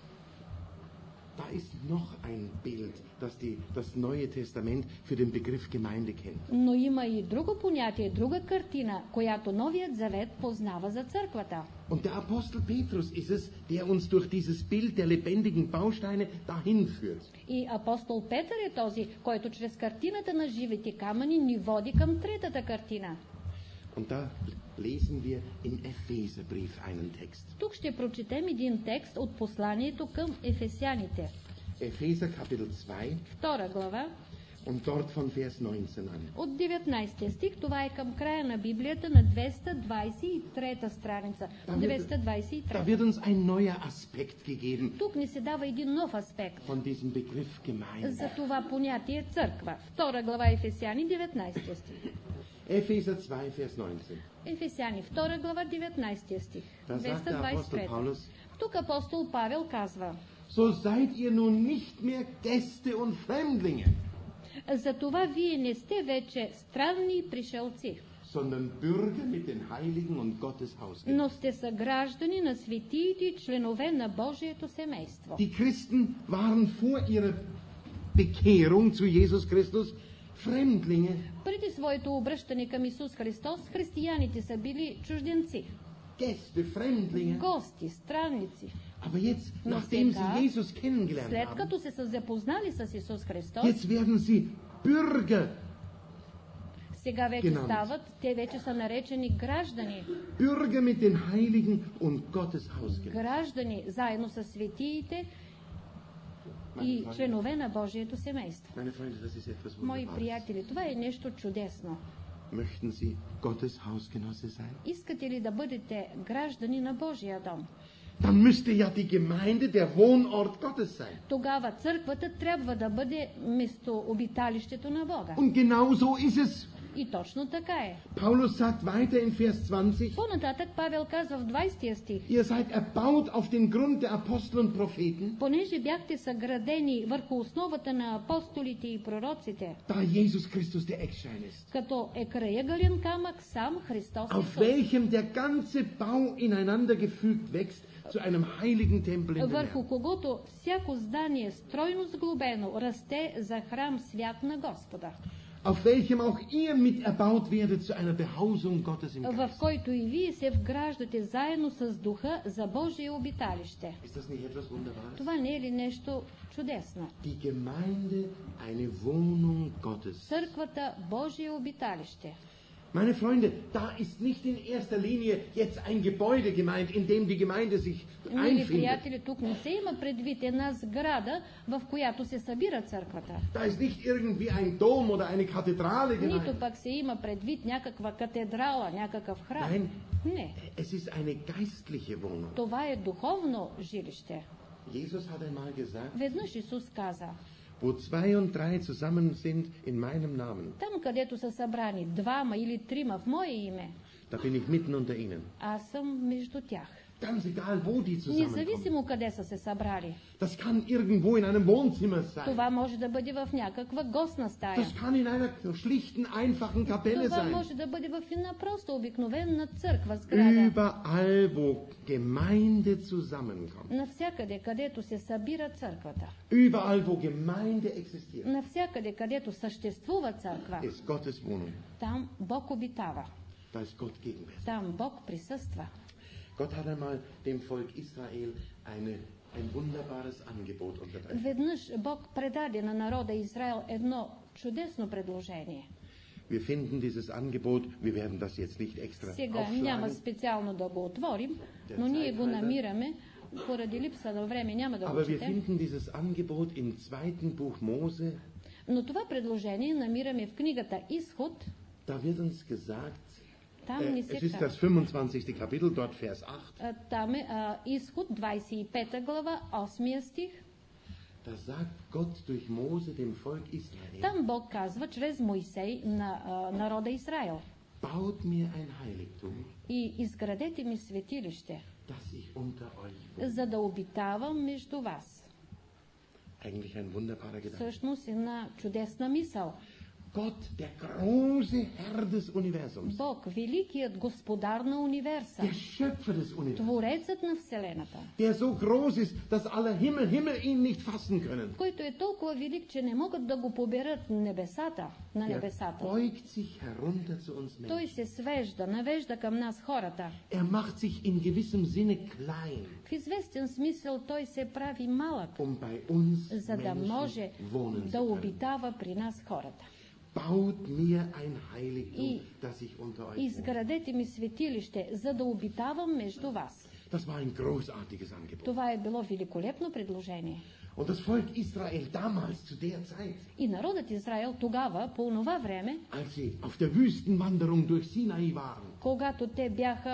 da ist noch ein Bild, das das Neue Testament für den Begriff Gemeinde kennt. Но има и друго понятие, друга картина, която Новият Завет познава за църквата. Und der Apostel Petrus ist es, der uns durch dieses Bild der lebendigen Bausteine dahin führt. И апостол Петър е този, който чрез картината на живите камъни ни води към третата картина. Und da lesen wir im Epheserbrief einen Text. Тук ще прочетем един текст от посланието към ефесяните. Epheser Kapitel 2 Втора глава, und dort von Vers 19 an. от 19 стих, това е към края на Библията на 223 страница. Da wird 223. uns ein neuer Aspekt gegeben Тук ни се дава един нов аспект von diesem Begriff Gemeinde. за това понятие църква. Втора глава Ефесяни, 19 стих. Epheser 2, Vers 19. Ефесяни, втора глава, 19 стих. Da sagt der Apostel 223. Paulus, Тук апостол Павел казва: so seid ihr nun nicht mehr Gäste und Fremdlinge, затова вие не сте вече странни пришелци, sondern Bürger mit den Heiligen und Gottes Haus. но сте съграждани на светиите и членове на Божието семейство. Die Christen waren vor ihrer Bekehrung zu Jesus Christus Fremdlinge, Преди своето обръщане към Исус Христос, християните са били чужденци, Gäste, Fremdlinge. гости, странници. Aber jetzt, Но nachdem сега, sie Jesus kennengelernt след haben, като се са запознали с Исус Христос, jetzt werden sie Bürger, сега вече genannt. стават, те вече са наречени граждани. Bürger mit den Heiligen und Gottes Haus genannt. Граждани заедно с светиите и членове на Божието семейство. Meine Freunde, das ist etwas Мои Wunderbares. приятели, това е нещо чудесно. Möchten Sie Gottes Hausgenosse sein? Искате ли да бъдете граждани на Божия дом? Dann müsste ja die Gemeinde der Wohnort Gottes sein. Тогава църквата трябва да бъде местообиталището на Бога. Und genauso ist es И точно така е. Paulus sagt weiter in Vers 20, По-нататък Павел казва в 20 стих: ihr seid erbaut auf den Grund der Apostel und Propheten, понеже бяхте съградени върху основата на апостолите и пророците, da Jesus Christus der Eckstein ist, като е краягален камък сам Христос auf Исус, welchem der ganze Bau ineinander gefügt wächst zu einem heiligen Tempel in den върху Herrn. когото всяко здание стройно сглобено расте за храм свят на Господа, Auf welchem auch ihr mit erbaut werdet zu einer Behausung Gottes im в Geist. който и вие се вграждате заедно с духа за Божие обиталище. Ist das nicht etwas Wunderbares? Това не е ли нещо чудесно? Die Gemeinde, eine Wohnung Gottes. Църквата Божие обиталище. Meine Freunde, da ist nicht in erster Linie jetzt ein Gebäude gemeint, in dem die Gemeinde sich Мили einfindet. приятели, тук не се има предвид една сграда, в която се събира църквата. Da ist nicht irgendwie ein Dom oder eine Kathedrale gemeint. Нито пък се има предвид някаква катедрала, някакъв храм. Nein, Не, es ist eine geistliche Wohnung. това е духовно жилище. Jesus hat einmal gesagt, Веднъж Исус каза: wo 2 und 3 zusammen sind in meinem Namen, там, където са събрани двама или трима в мое име, da bin ich mitten unter ihnen. аз съм между тях. Ganz egal, wo die zusammenkommen. Независимо къде са се събрали. Das kann irgendwo in einem Wohnzimmer sein. Това може да бъде в някаква гостна стая. Das kann in einer schlichten, einfachen Kapelle Това sein. може да бъде в една просто обикновена църква, сграда. Überall, wo Gemeinde zusammenkommt. Навсякъде, където се събира църквата. Überall, wo Gemeinde existiert, Навсякъде, където съществува църква, ist Gottes Wohnung. там Бог обитава. Da ist Gott gegenwärtig. Там Бог присъства. Gott hat einmal dem Volk Israel ein wunderbares Angebot unterbreitet. Веднъж Бог предаде на народа Израел едно чудесно предложение. Wir finden dieses Angebot, wir werden das jetzt nicht extra Сега няма aufschlagen, специално да го отворим, но ние го намираме, поради липса на време няма да го aber wir четем. finden dieses Angebot im 2. Buch Mose. Но това предложение намираме в книгата Изход. Da wird uns gesagt, Там ни се es ist das казва. 25. Kapitel, dort Vers 8. Там е Изход, 25 глава, 8 стих. Da sagt Gott durch Mose dem Volk Israel, Там Бог казва чрез Мойсей на народа Израел: baut mir ein Heiligtum, и изградете ми светилище, dass ich unter euch wohne. за да обитавам между вас. Eigentlich ein wunderbarer Gedanke. Всъщност една чудесна мисъл. Gott, der große Herr des Universums, Бог, великият господар на универса, der Schöpfer des Universums, творецът на Вселената, der so groß ist, dass alle Himmel ihn nicht fassen können. който е толкова велик, че не могат да го поберат небесата, на Er небесата. beugt sich herunter zu uns Той Menschen. се свежда, навежда към нас хората. Er macht sich in gewissem Sinne klein, В известен смисъл той се прави малък, bei uns за да може Menschen wohnen да zu können. обитава при нас хората. Baut mir ein Heiligtum, И dass ich unter euch wohne. изградете ми светилище, за да обитавам между вас. Das war ein großartiges Angebot. Това е било великолепно предложение. Und das Volk Israel damals, zu der Zeit, И народът Израел тогава, по онова време, als sie auf der Wüstenwanderung durch Sinai waren, когато те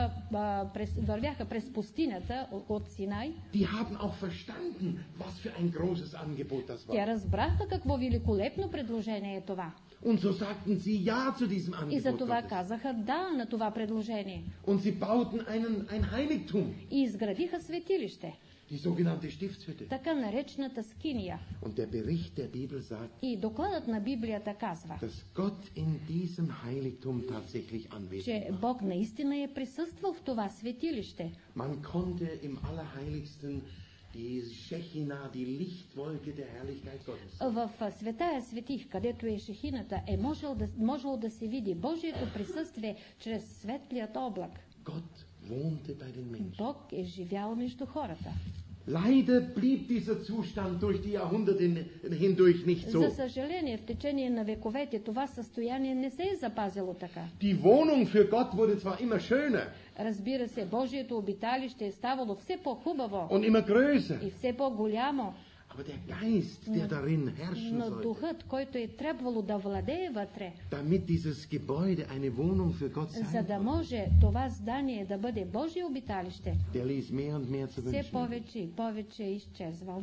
вървяха през пустинята от Синай, die haben auch verstanden, was für ein großes Angebot das те war. разбраха какво великолепно предложение е това. Und so sagten sie ja zu diesem И за Angebot това Gottes. казаха да на това предложение. Und sie bauten ein Heiligtum, И изградиха светилище, die sogenannte Stiftshütte. така наречената скиния. Und der Bericht der Bibel sagt, И докладът на Библията казва, dass Gott in diesem Heiligtum tatsächlich anwesend че war. Бог наистина е присъствал в това светилище. Man konnte im Allerheiligsten die Shechina, die Lichtwolke der Herrlichkeit Gottes. В Светая светих, където е Шехината, е можело да се види Божието присъствие чрез светлият облак. Gott wohnte bei den Menschen. Бог е живял между хората. Leider blieb dieser Zustand durch die Jahrhunderte hindurch nicht За so. съжаление, в течение на вековете това състояние не се е запазило така. Die Wohnung für Gott wurde zwar immer schöner Разбира се, Божието обиталище е ставало все по-хубаво und immer größer, и все по-голямо, aber der Geist, der darin herrschen но sollte, духът, който е трябвало да владее вътре, damit dieses Gebäude eine Wohnung für Gott за sein да konnte, може това здание да бъде Божие обиталище, der ließ mehr und mehr zu все wünschen повече и повече е изчезвал.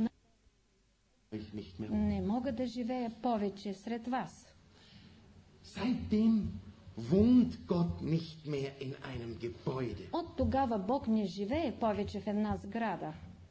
nicht mehr. Не мога да живея повече сред вас. Seitdem wohnt Gott nicht mehr in einem Gebäude. От тогава Бог не живее повече в една сграда.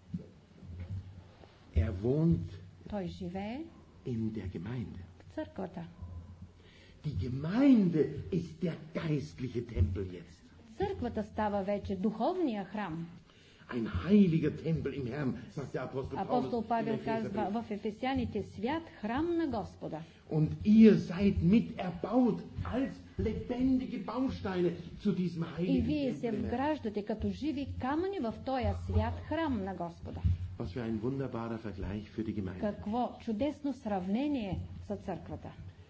Wohnt Той живее in der Gemeinde. в църквата. Die Gemeinde ist der geistliche Tempel jetzt. Църквата става вече духовния храм. Ein heiliger Tempel im Herrn, sagt der Apostel Апостол Paulus Павел im казва Epheserbrief. в Ефесяните: свят храм на Господа. Und ihr seid mit erbaut als lebendige Bausteine zu diesem И heiligen вие се Tempel. вграждате като живи камъни в този свят храм на Господа. Was für ein wunderbarer Vergleich für die Gemeinde. Какво чудесно сравнение за църквата.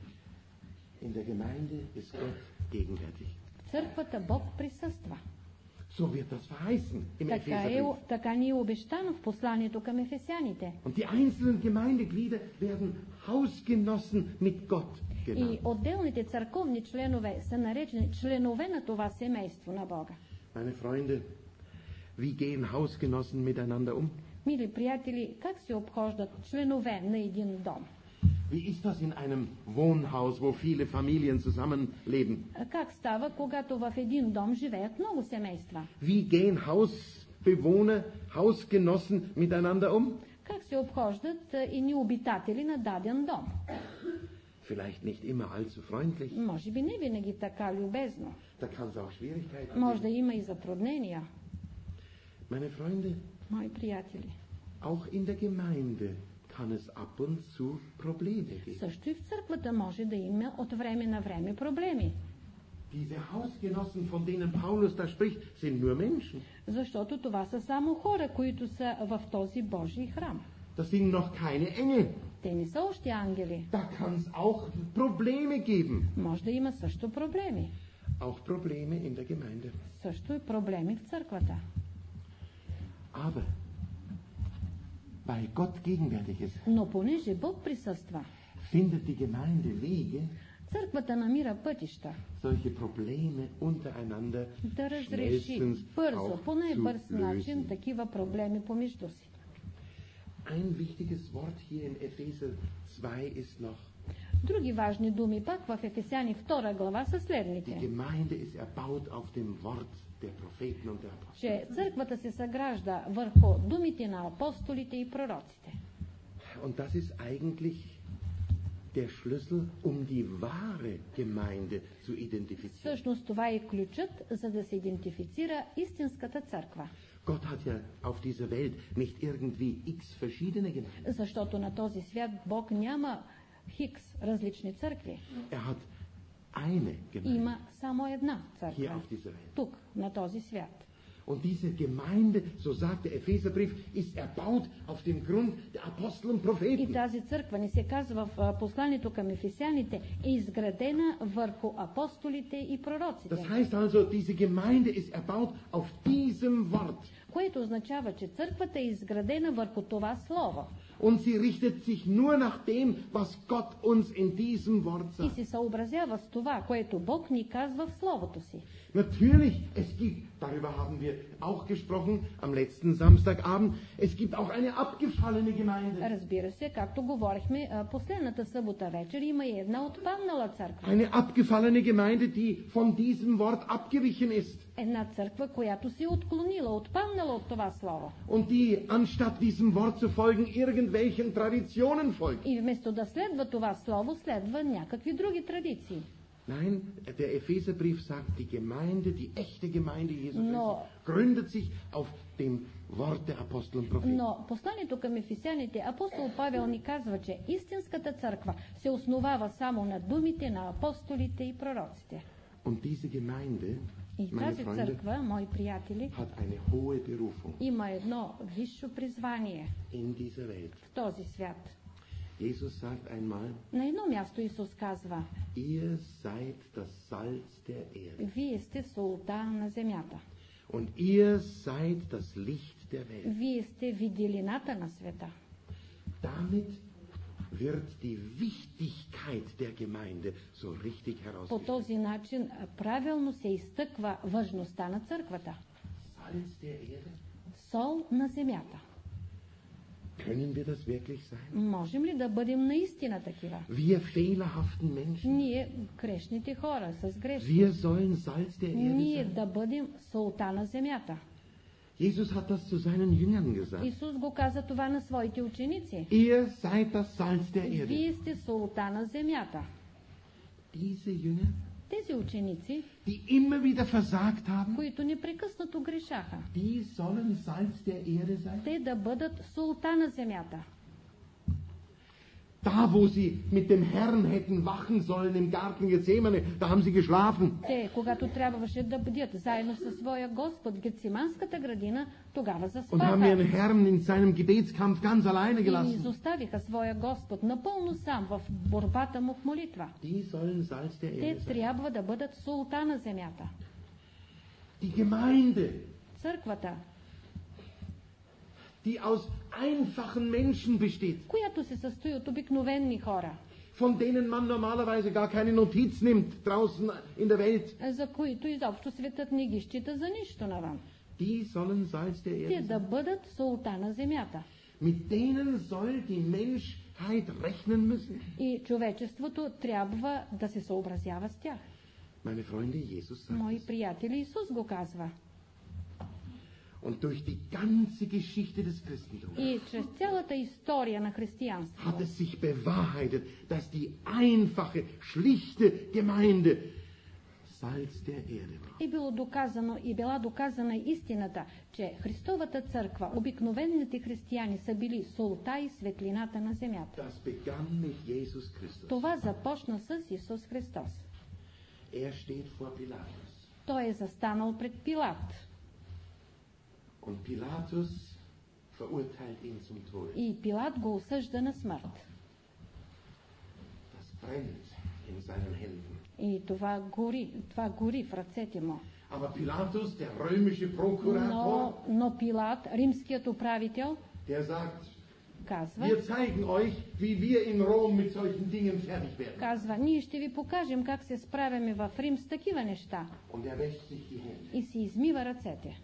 In der Gemeinde ist Gott gegenwärtig. В църквата Бог присъства. So wird das verheißen im Epheserbrief. Така ни е обещано в посланието към ефесяните. Und die einzelnen Gemeindeglieder werden Hausgenossen mit Gott И genannt. отделните църковни членове са наречени членове на това семейство на Бога. Meine Freunde, wie gehen Hausgenossen miteinander um? Мили приятели, как се обхождат членове на един дом? Wie ist das in einem Wohnhaus, wo viele Familien zusammenleben? Как става, когато в един дом живеят много семейства? Wie gehen Hausbewohner, Hausgenossen miteinander um? Как се обхождат едни обитатели на даден дом? Vielleicht nicht immer allzu freundlich. Може би не винаги така любезно. Da kann es auch Schwierigkeiten Може да geben. има и затруднения. Meine Freunde, Мои приятели, auch in der Gemeinde kann es ab und zu Probleme geben. също и в църквата може да има от време на време проблеми. Diese Hausgenossen, von denen Paulus da spricht, sind nur Menschen. Защото това са само хора, които са в този Божий храм. Das sind noch keine Engel. Те не са още ангели. Da kann es auch Probleme geben. Може да има също проблеми. Auch Probleme in der Gemeinde. Също и проблеми в църквата. Aber weil Gott gegenwärtig ist, Но понеже Бог присъства, findet die Gemeinde Wege, църквата намира пътища solche Probleme untereinander да разреши schnellstens бързо, auch по zu най-бърз начин lösen. такива проблеми помежду си. Ein wichtiges Wort hier in Epheser 2 ist noch, Други важни думи пак в Ефесяни 2 глава са die следните. Gemeinde ist erbaut auf dem Wort der Propheten und der Apostel. Че църквата се съгражда върху думите на апостолите и пророците. Und das ist eigentlich der Schlüssel, um die wahre Gemeinde zu identifizieren. Всъщност това е ключът, за да се идентифицира истинската църква. Gott hat ja auf dieser Welt nicht irgendwie x verschiedene Gemeinden. Защото на този свят Бог няма хикс различни църкви. Er hat eine Gemeinde Има само една hier църква. auf dieser Welt. Тук, на този свят. Und diese Gemeinde, so sagt der Epheserbrief, ist erbaut auf dem Grund der Apostel und И Propheten. тази църква, ни се казва в посланието към ефесяните, е изградена върху апостолите и пророците. Das heißt also, diese Gemeinde ist erbaut auf diesem Wort. Което означава, че църквата е изградена върху това слово. Und sie richtet sich nur nach dem, was Gott uns in diesem Wort И sagt. се съобразява с това, което Бог ни казва в словото си. Natürlich, es gibt, darüber haben wir auch gesprochen am letzten Samstagabend, es gibt auch eine abgefallene Gemeinde. Разбира се, както говорихме последната събота вечер, има и една отпаднала църква. Eine abgefallene Gemeinde, die von diesem Wort abgewichen ist. Една църква, която се е отклонила, отпаднала от това слово. Und die, anstatt diesem Wort zu folgen, irgendwelchen Traditionen folgt. И вместо да следва това слово, следва някакви други традиции. Nein, der Epheserbrief sagt, die Gemeinde, die echte Gemeinde Jesu No. Christi, gründet sich auf dem Wort der Apostel und Propheten. Но посланието към ефесяните, апостол Павел ни казва, че истинската църква се основава само на думите на апостолите и пророците. Und diese Gemeinde, И meine тази Freunde, църква, мои приятели, hat eine hohe Berufung има едно висше призвание in dieser Welt. в този свят. Jesus sagt einmal, На едно място Исус казва: ihr seid das Salz der Erde вие сте солта на земята. und ihr seid das Licht der Welt. Вие сте виделината на света. Damit wird die Wichtigkeit der Gemeinde so richtig По herausgestellt. този начин правилно се изтъква важността на църквата. Salz der Erde, Сол на земята. Können wir das wirklich sein? Можем ли да бъдем наистина такива? Wir fehlerhaften Menschen. Ние, грешните хора, с грешки. Wir sollen Salz der Erde Ние sein. да бъдем солта на земята. Jesus hat das zu seinen Jüngern gesagt. Исус го каза това на своите ученици. Ihr seid das Salz der Erde. Вие сте солта на земята. Diese Jünger, Тези ученици, die immer wieder versagt haben, които непрекъснато грешаха, die sollen Salz der Erde sein. те да бъдат солта на земята. Da, wo sie mit dem Herrn hätten wachen sollen im Garten Gethsemane, da haben sie geschlafen. Те, когато трябваше да бдят заедно със своя Господ в Гетсиманската градина, тогава Und haben заспаха. ihren Herrn in seinem Gebetskampf ganz alleine И gelassen. изоставиха своя Господ напълно сам в борбата му в молитва. Die sollen Salz der Те Erde sein. трябва да бъдат солта на земята. Die Gemeinde, Църквата, die aus einfachen Menschen besteht, която се състои от обикновени хора, von denen man normalerweise gar keine Notiz nimmt draußen in der Welt, за които изобщо светът не ги счита за нищо навън. die sollen Salz der Те Erde да sein. бъдат солта на земята. Mit denen soll die Menschheit rechnen müssen. И човечеството трябва да се съобразява с тях. Meine Freunde, Jesus sagt Мои es. приятели, Исус го казва. Und durch die ganze Geschichte des Christentums И чрез цялата история на hat християнството es sich bewahrheitet, dass die einfache, schlichte Gemeinde Salz der Erde war. е било доказано и била доказана истината, че Христовата църква, обикновените християни са били солта и светлината на земята. Das begann mit Jesus Christus. Това започна с Исус Христос. Steht vor Pilatus. Той е застанал пред Пилат. Und Pilatus verurteilt ihn zum Tode. И Пилат го осъжда на смърт. Das brennt in seinen Händen. И това гори в ръцете му. Aber Pilatus, der römische Prokurator, Но Пилат, римският управител, der sagt, казва, wir zeigen euch, wie wir in Rom mit solchen Dingen fertig werden. ние ще ви покажем как се справяме в Рим с такива неща. Und er wäscht sich die Hände. И си измива ръцете.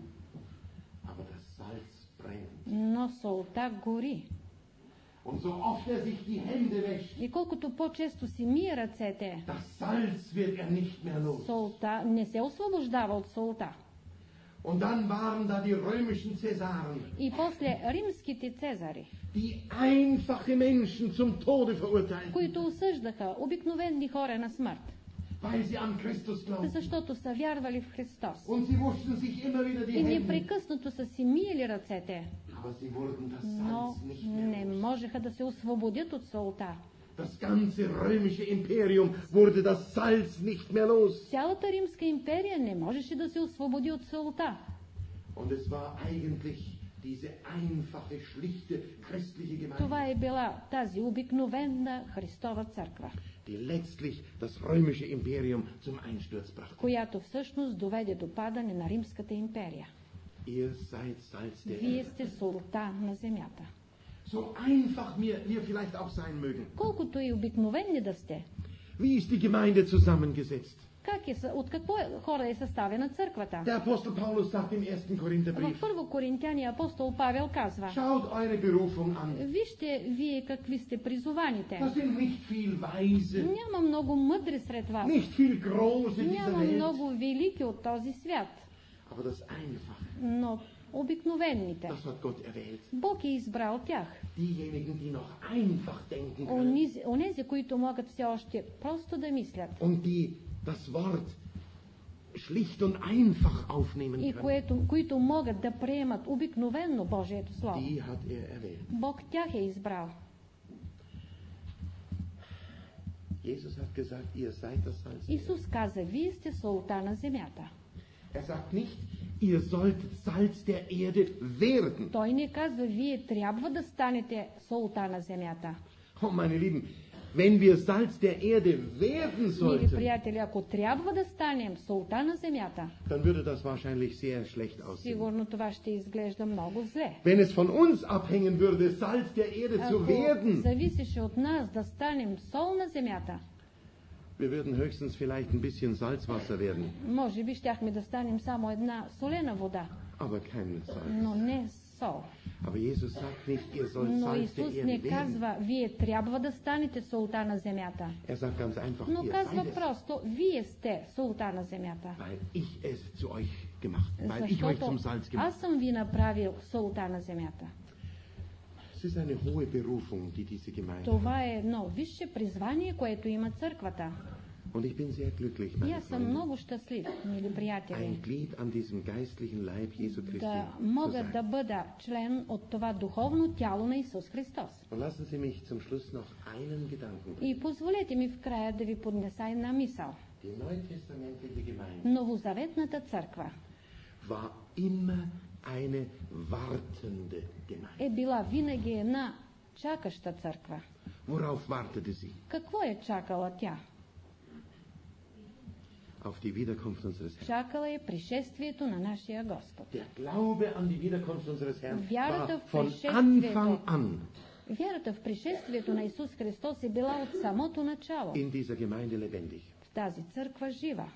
Aber das Salz brennt. Но солта гори. Und so oft er sich die Hände wäscht, И колкото по-често си мие ръцете, das Salz wird er nicht mehr los. солта не се освобождава от солта. Und dann waren da die römischen Cäsaren, И после римските цезари, die einfache Menschen zum Tode verurteilten, които осъждаха обикновени хора на смърт, weil sie an Christus glaubten. защото са вярвали в Христос. Und sie wuschen sich immer wieder die И Hände. непрекъснато са си миели ръцете, Aber sie wurden das но Salz nicht mehr не los. можеха да се освободят от солта. Das ganze römische Imperium wurde das Salz nicht mehr los. Цялата римска империя не можеше да се освободи от солта. Und es war eigentlich diese einfache, schlichte, christliche Gemeinde, Това е била тази обикновена Христова църква, die letztlich das römische Imperium zum Einsturz brachte. която всъщност доведе до падане на Римската империя. Ihr seid Salz der Вие Erde. сте солта на земята. So einfach wir vielleicht auch sein mögen. Колкото и обикновени да сте, Wie ist die Gemeinde zusammengesetzt? от какво хора е съставена църквата? Der Apostel Paulus sagt im 1. Korintherbrief, В първо Коринтяни апостол Павел казва: schaut eure Berufung an. вижте вие какви сте призованите. Da sind nicht viel Weise, Няма много мъдри сред вас. nicht viel Große dieser Няма Welt, много велики от този свят. aber das Einfache, Но обикновените, das hat Gott erwählt. Бог е избрал тях. Diejenigen, die noch einfach denken können Онези, които могат все още просто да мислят und die das Wort schlicht und einfach aufnehmen и können, които могат да приемат обикновенно Божието Слово. die hat erwählt. Бог тях е избрал. Jesus hat gesagt, ihr seid das Salz. Исус каза: вие сте солта на земята. Sagt nicht, ihr sollt Salz der Erde werden. Той не казва: вие трябва да станете солта на земята. Oh, meine Lieben, wenn wir Salz der Erde werden Мили sollten, приятели, ако трябва да станем солта на земята, dann würde das wahrscheinlich sehr schlecht aussehen. сигурно това ще изглежда много зле. Wenn es von uns abhängen würde, Salz der Erde zu Ако werden, зависеше от нас да станем сол на земята, wir würden höchstens vielleicht ein bisschen Salzwasser werden, може би щяхме да станем само една солена вода, aber kein Salz. но не сол. Aber Jesus sagt nicht, ihr sollt Но Salz der Исус Erde не werden. казва, вие трябва да станете солта на земята. Er sagt ganz einfach, Но ihr казва seid es, просто, вие сте солта на земята. weil ich es zu euch gemacht, weil ich euch zum Salz gemacht Аз съм ви направил солта на земята. Es ist eine hohe Berufung, die diese Gemeinde hat. Това е едно висше призвание, което има църквата. Und ich bin sehr glücklich, И meine аз съм Freunde, много щастлив, мили приятели, ein Glied an diesem geistlichen Leib Jesu Christi да zu мога sein. да бъда член от това духовно тяло на Исус Христос. Und lassen Sie mich zum Schluss noch einen Gedanken bringen. И позволете ми в края да ви поднеса една мисъл. Die neutestamentliche Gemeinde Новозаветната църква war immer eine wartende Gemeinde. е била винаги една чакаща църква. Worauf wartete sie? Какво е чакала тя? Auf die Wiederkunft unseres Herrn. Чакала е пришествието на нашия Господ. Der Glaube an die Wiederkunft unseres Herrn Вярата war в von пришествието. Anfang an Вярата в пришествието на Исус Христос е била от самото начало in dieser Gemeinde lebendig. в тази църква жива.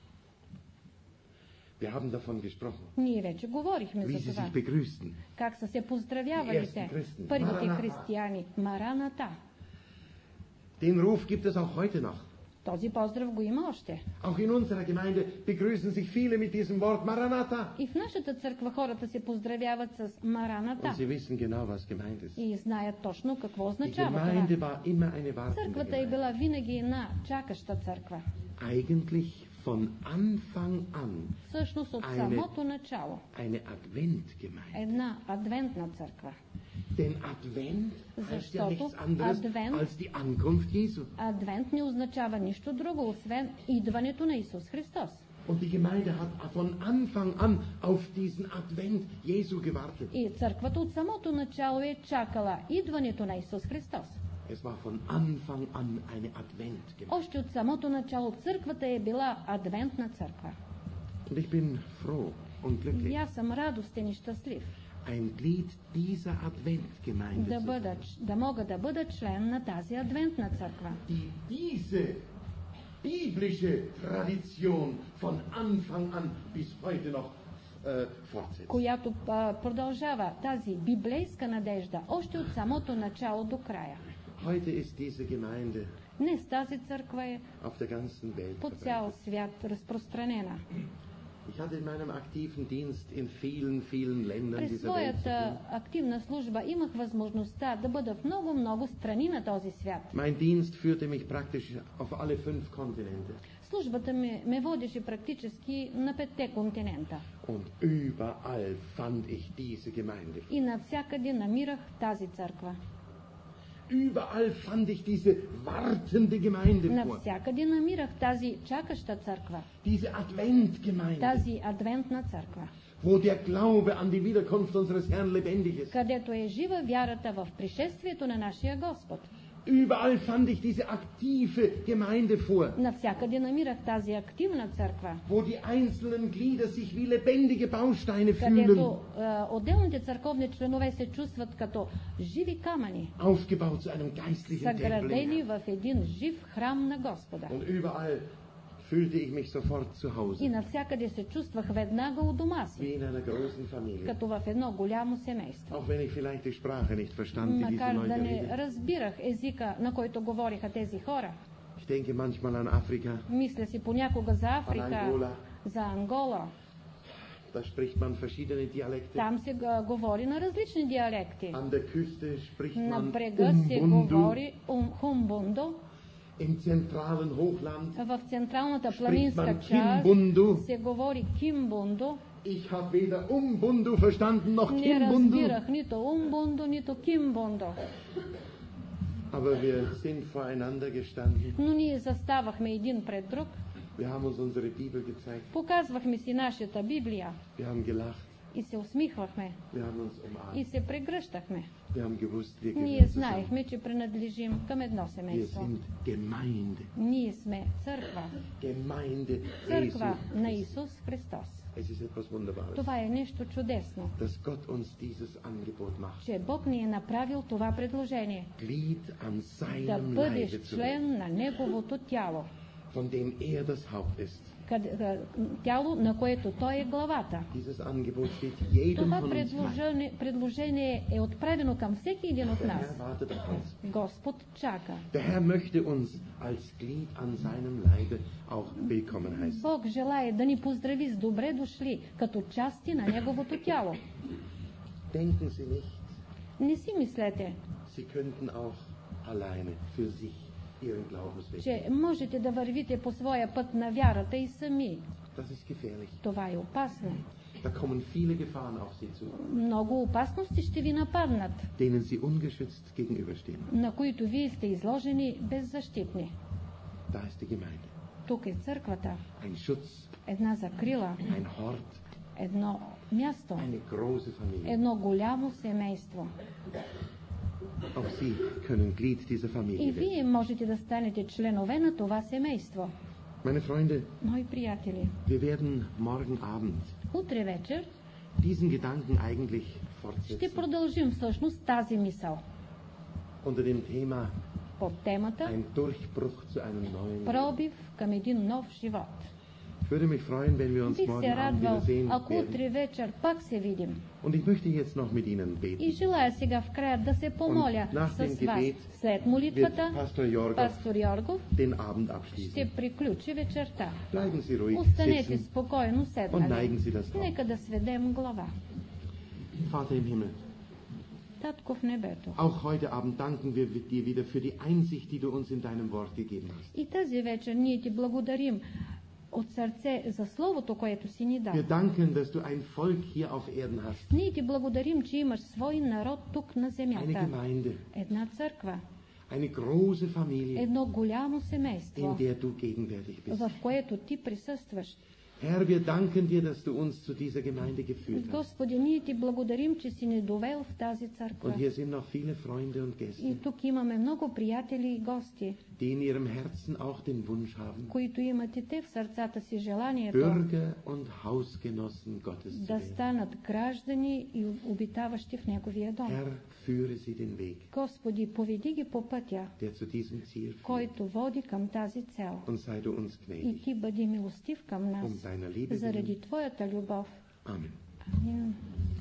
Wir haben davon gesprochen, Ние вече говорихме wie за sie това. sich begrüßten. Как са се поздравявали те, първите Мараната. християни. Мараната. Den Ruf gibt es auch heute noch. Този поздрав го има още. Auch in unserer Gemeinde begrüßen sich viele mit diesem Wort Maranatha. И в нашата църква хората се поздравяват с Мараната. Und sie wissen genau, was gemeint ist. И знаят точно какво Die означава Gemeinde това. war immer eine wartende Църквата е Gemeinde. била винаги една чакаща църква. Eigentlich von Anfang an Всъщност от самото начало. eine Adventgemeinde. Една адвентна църква. Denn Advent heißt ja Защото nichts anderes Advent- als die Ankunft Jesu. Адвент не означава нищо друго, освен идването на Исус Христос. Und die Gemeinde hat von Anfang an auf diesen Advent Jesu gewartet. И църквата от самото начало е чакала идването на Исус Христос. Es war von Anfang an eine Adventgemeinde. Още от самото начало църквата е била адвентна църква. Und ich bin froh und И glücklich, аз съм радостен и щастлив ein Glied dieser Adventgemeinde zu sein, да мога да бъда член на тази адвентна църква, die diese biblische Tradition von Anfang an bis heute noch fortsetzt. която продължава тази библейска надежда още от самото начало до края. Heute ist diese Gemeinde Днес тази църква е auf der ganzen Welt по цял verbreitet. свят разпространена. Ich hatte in meinem aktiven Dienst in vielen Ländern През dieser Welt zu своята tun. активна служба имах възможността да бъда в много страни на този свят. Mein Dienst führte mich praktisch auf alle 5 Kontinente. Службата ме водеше практически на 5 континента. Und überall fand ich diese Gemeinde. И навсякъде намирах тази църква. Überall fand ich diese wartende Gemeinde vor. Навсякъде намирах тази чакаща църква, Diese Adventgemeinde, тази адвентна църква, wo der Glaube an die Wiederkunft unseres Herrn lebendig ist. където е жива вярата в пришествието на нашия Господ. Überall fand ich diese aktive Gemeinde vor, Навсякъде намирах тази активна църква, wo die einzelnen Glieder sich wie lebendige Bausteine fühlen, където отделните църковни членове се чувстват като живи камъни, aufgebaut zu einem geistlichen Tempel. съградени в един жив храм на Господа. Und überall fühlte ich mich sofort zu И Hause, навсякъде се чувствах веднага у дома си, wie in einer großen Familie. като в едно голямо семейство. Auch wenn ich vielleicht die Sprache nicht verstand, die diese Макар да Leute не reden. разбирах езика, на който говориха тези хора. Ich denke manchmal an Afrika, Мисля си понякога за Африка, Ангола. за Ангола. da spricht man verschiedene Dialekte. Там се говори на различни диалекти. An der Küste spricht На man брега се Umbundu, говори хумбундо. im zentralen Hochland В централната spricht планинска man част Kimbundu. се говори кимбундо. Ich habe weder Umbundu verstanden noch Не Kimbundu. разбирах нито умбундо, нито кимбундо. Aber wir sind voreinander gestanden. Но ние заставахме един пред друг, Wir haben uns unsere Bibel gezeigt. показвахме си нашата Библия Wir haben gelacht. и се усмихвахме Wir haben uns umarmt. и се прегръщахме. Wir haben gewusst, wir Ние gehören zusammen. знаехме, че принадлежим към едно Wir семейство. sind Gemeinde. Ние сме църква. Gemeinde Църква Jesu на Christi. Исус Христос. Es ist etwas Wunderbares, Това е нещо чудесно, dass Gott uns dieses Angebot macht. че Бог ни е направил това предложение. Glied an Да seinem бъдеш Leibe zu werden, член на Неговото тяло, von dem er das Haupt ist. тяло, на което той е главата. Dieses Angebot steht jedem Това von uns frei. предложение е отправено към всеки един от Der нас. Herr wartet auf uns. Господ чака. Der Herr möchte uns als Glied an seinem Leibe auch willkommen heißen. Бог желае да ни поздрави с добре дошли, като части на Неговото тяло. Denken Sie nicht, Не си мислете, Sie könnten auch alleine für sich Ihren Glaubensweg. че можете да вървите по своя път на вярата и сами. Das ist gefährlich. Това е опасно. Da kommen viele Gefahren auf Sie zu, Много опасности ще ви нападнат, denen Sie ungeschützt gegenüberstehen. на които вие сте изложени беззащитни. Da ist die Gemeinde. Тук е църквата, Ein Schutz, една закрила, ein Hort, едно място, eine große Familie. едно голямо семейство. Auch Sie können Glied dieser И Familie werden. вие можете да станете членове на това семейство. Meine Freunde, Мои приятели, wir werden morgen Abend утре вечер diesen Gedanken eigentlich ще fortsetzen. продължим всъщност тази мисъл Unter dem Thema под темата ein Durchbruch zu einem neuen. пробив към един нов живот. Ich würde mich freuen, wenn wir uns Бих morgen се Abend радвал, wiedersehen ако werden. утре вечер пак се видим. Und ich möchte jetzt noch mit Ihnen beten. И желая сега в края да се помоля Und nach с dem вас. Gebet След молитвата, wird Pastor Jorgov пастор Йоргов den Abend abschließen. ще приключи вечерта. Bleiben Sie ruhig Останете sitzen спокойно und седнали. neigen Sie das Haupt. Нека да сведем глава. Vater im Himmel, Татко в небето. auch heute Abend danken wir dir wieder für die Einsicht, die du uns in deinem Wort gegeben hast. И тази вечер ние ти благодарим от сърце за Словото, което си ни дал. Wir danken, dass du ein Volk hier auf Erden hast. Ние ти благодарим, че имаш свой народ тук на Eine земята. Gemeinde, Една църква, eine große Familie, едно голямо in семейство, der du gegenwärtig bist. в което ти присъстваш. Herr, wir danken dir, dass du uns zu dieser Gemeinde geführt hast. Господи, ние ти благодарим, че си ни довел в тази църква. Und hier sind noch viele Freunde und И Gäste, тук имаме много приятели и гости, die in ihrem Herzen auch den Wunsch haben, които имат и те в сърцата си желанието Bürger und Hausgenossen Gottes zu да werden. станат граждани и обитаващи в Неговия дом. Herr, führe sie den Weg, Господи, поведи ги по пътя, der zu diesem Ziel führt. който води към тази цел. Und sei du uns И gnädig. ти бъди милостив към нас, Um deiner Liebe заради willen. Твоята любов. Amen. Амин.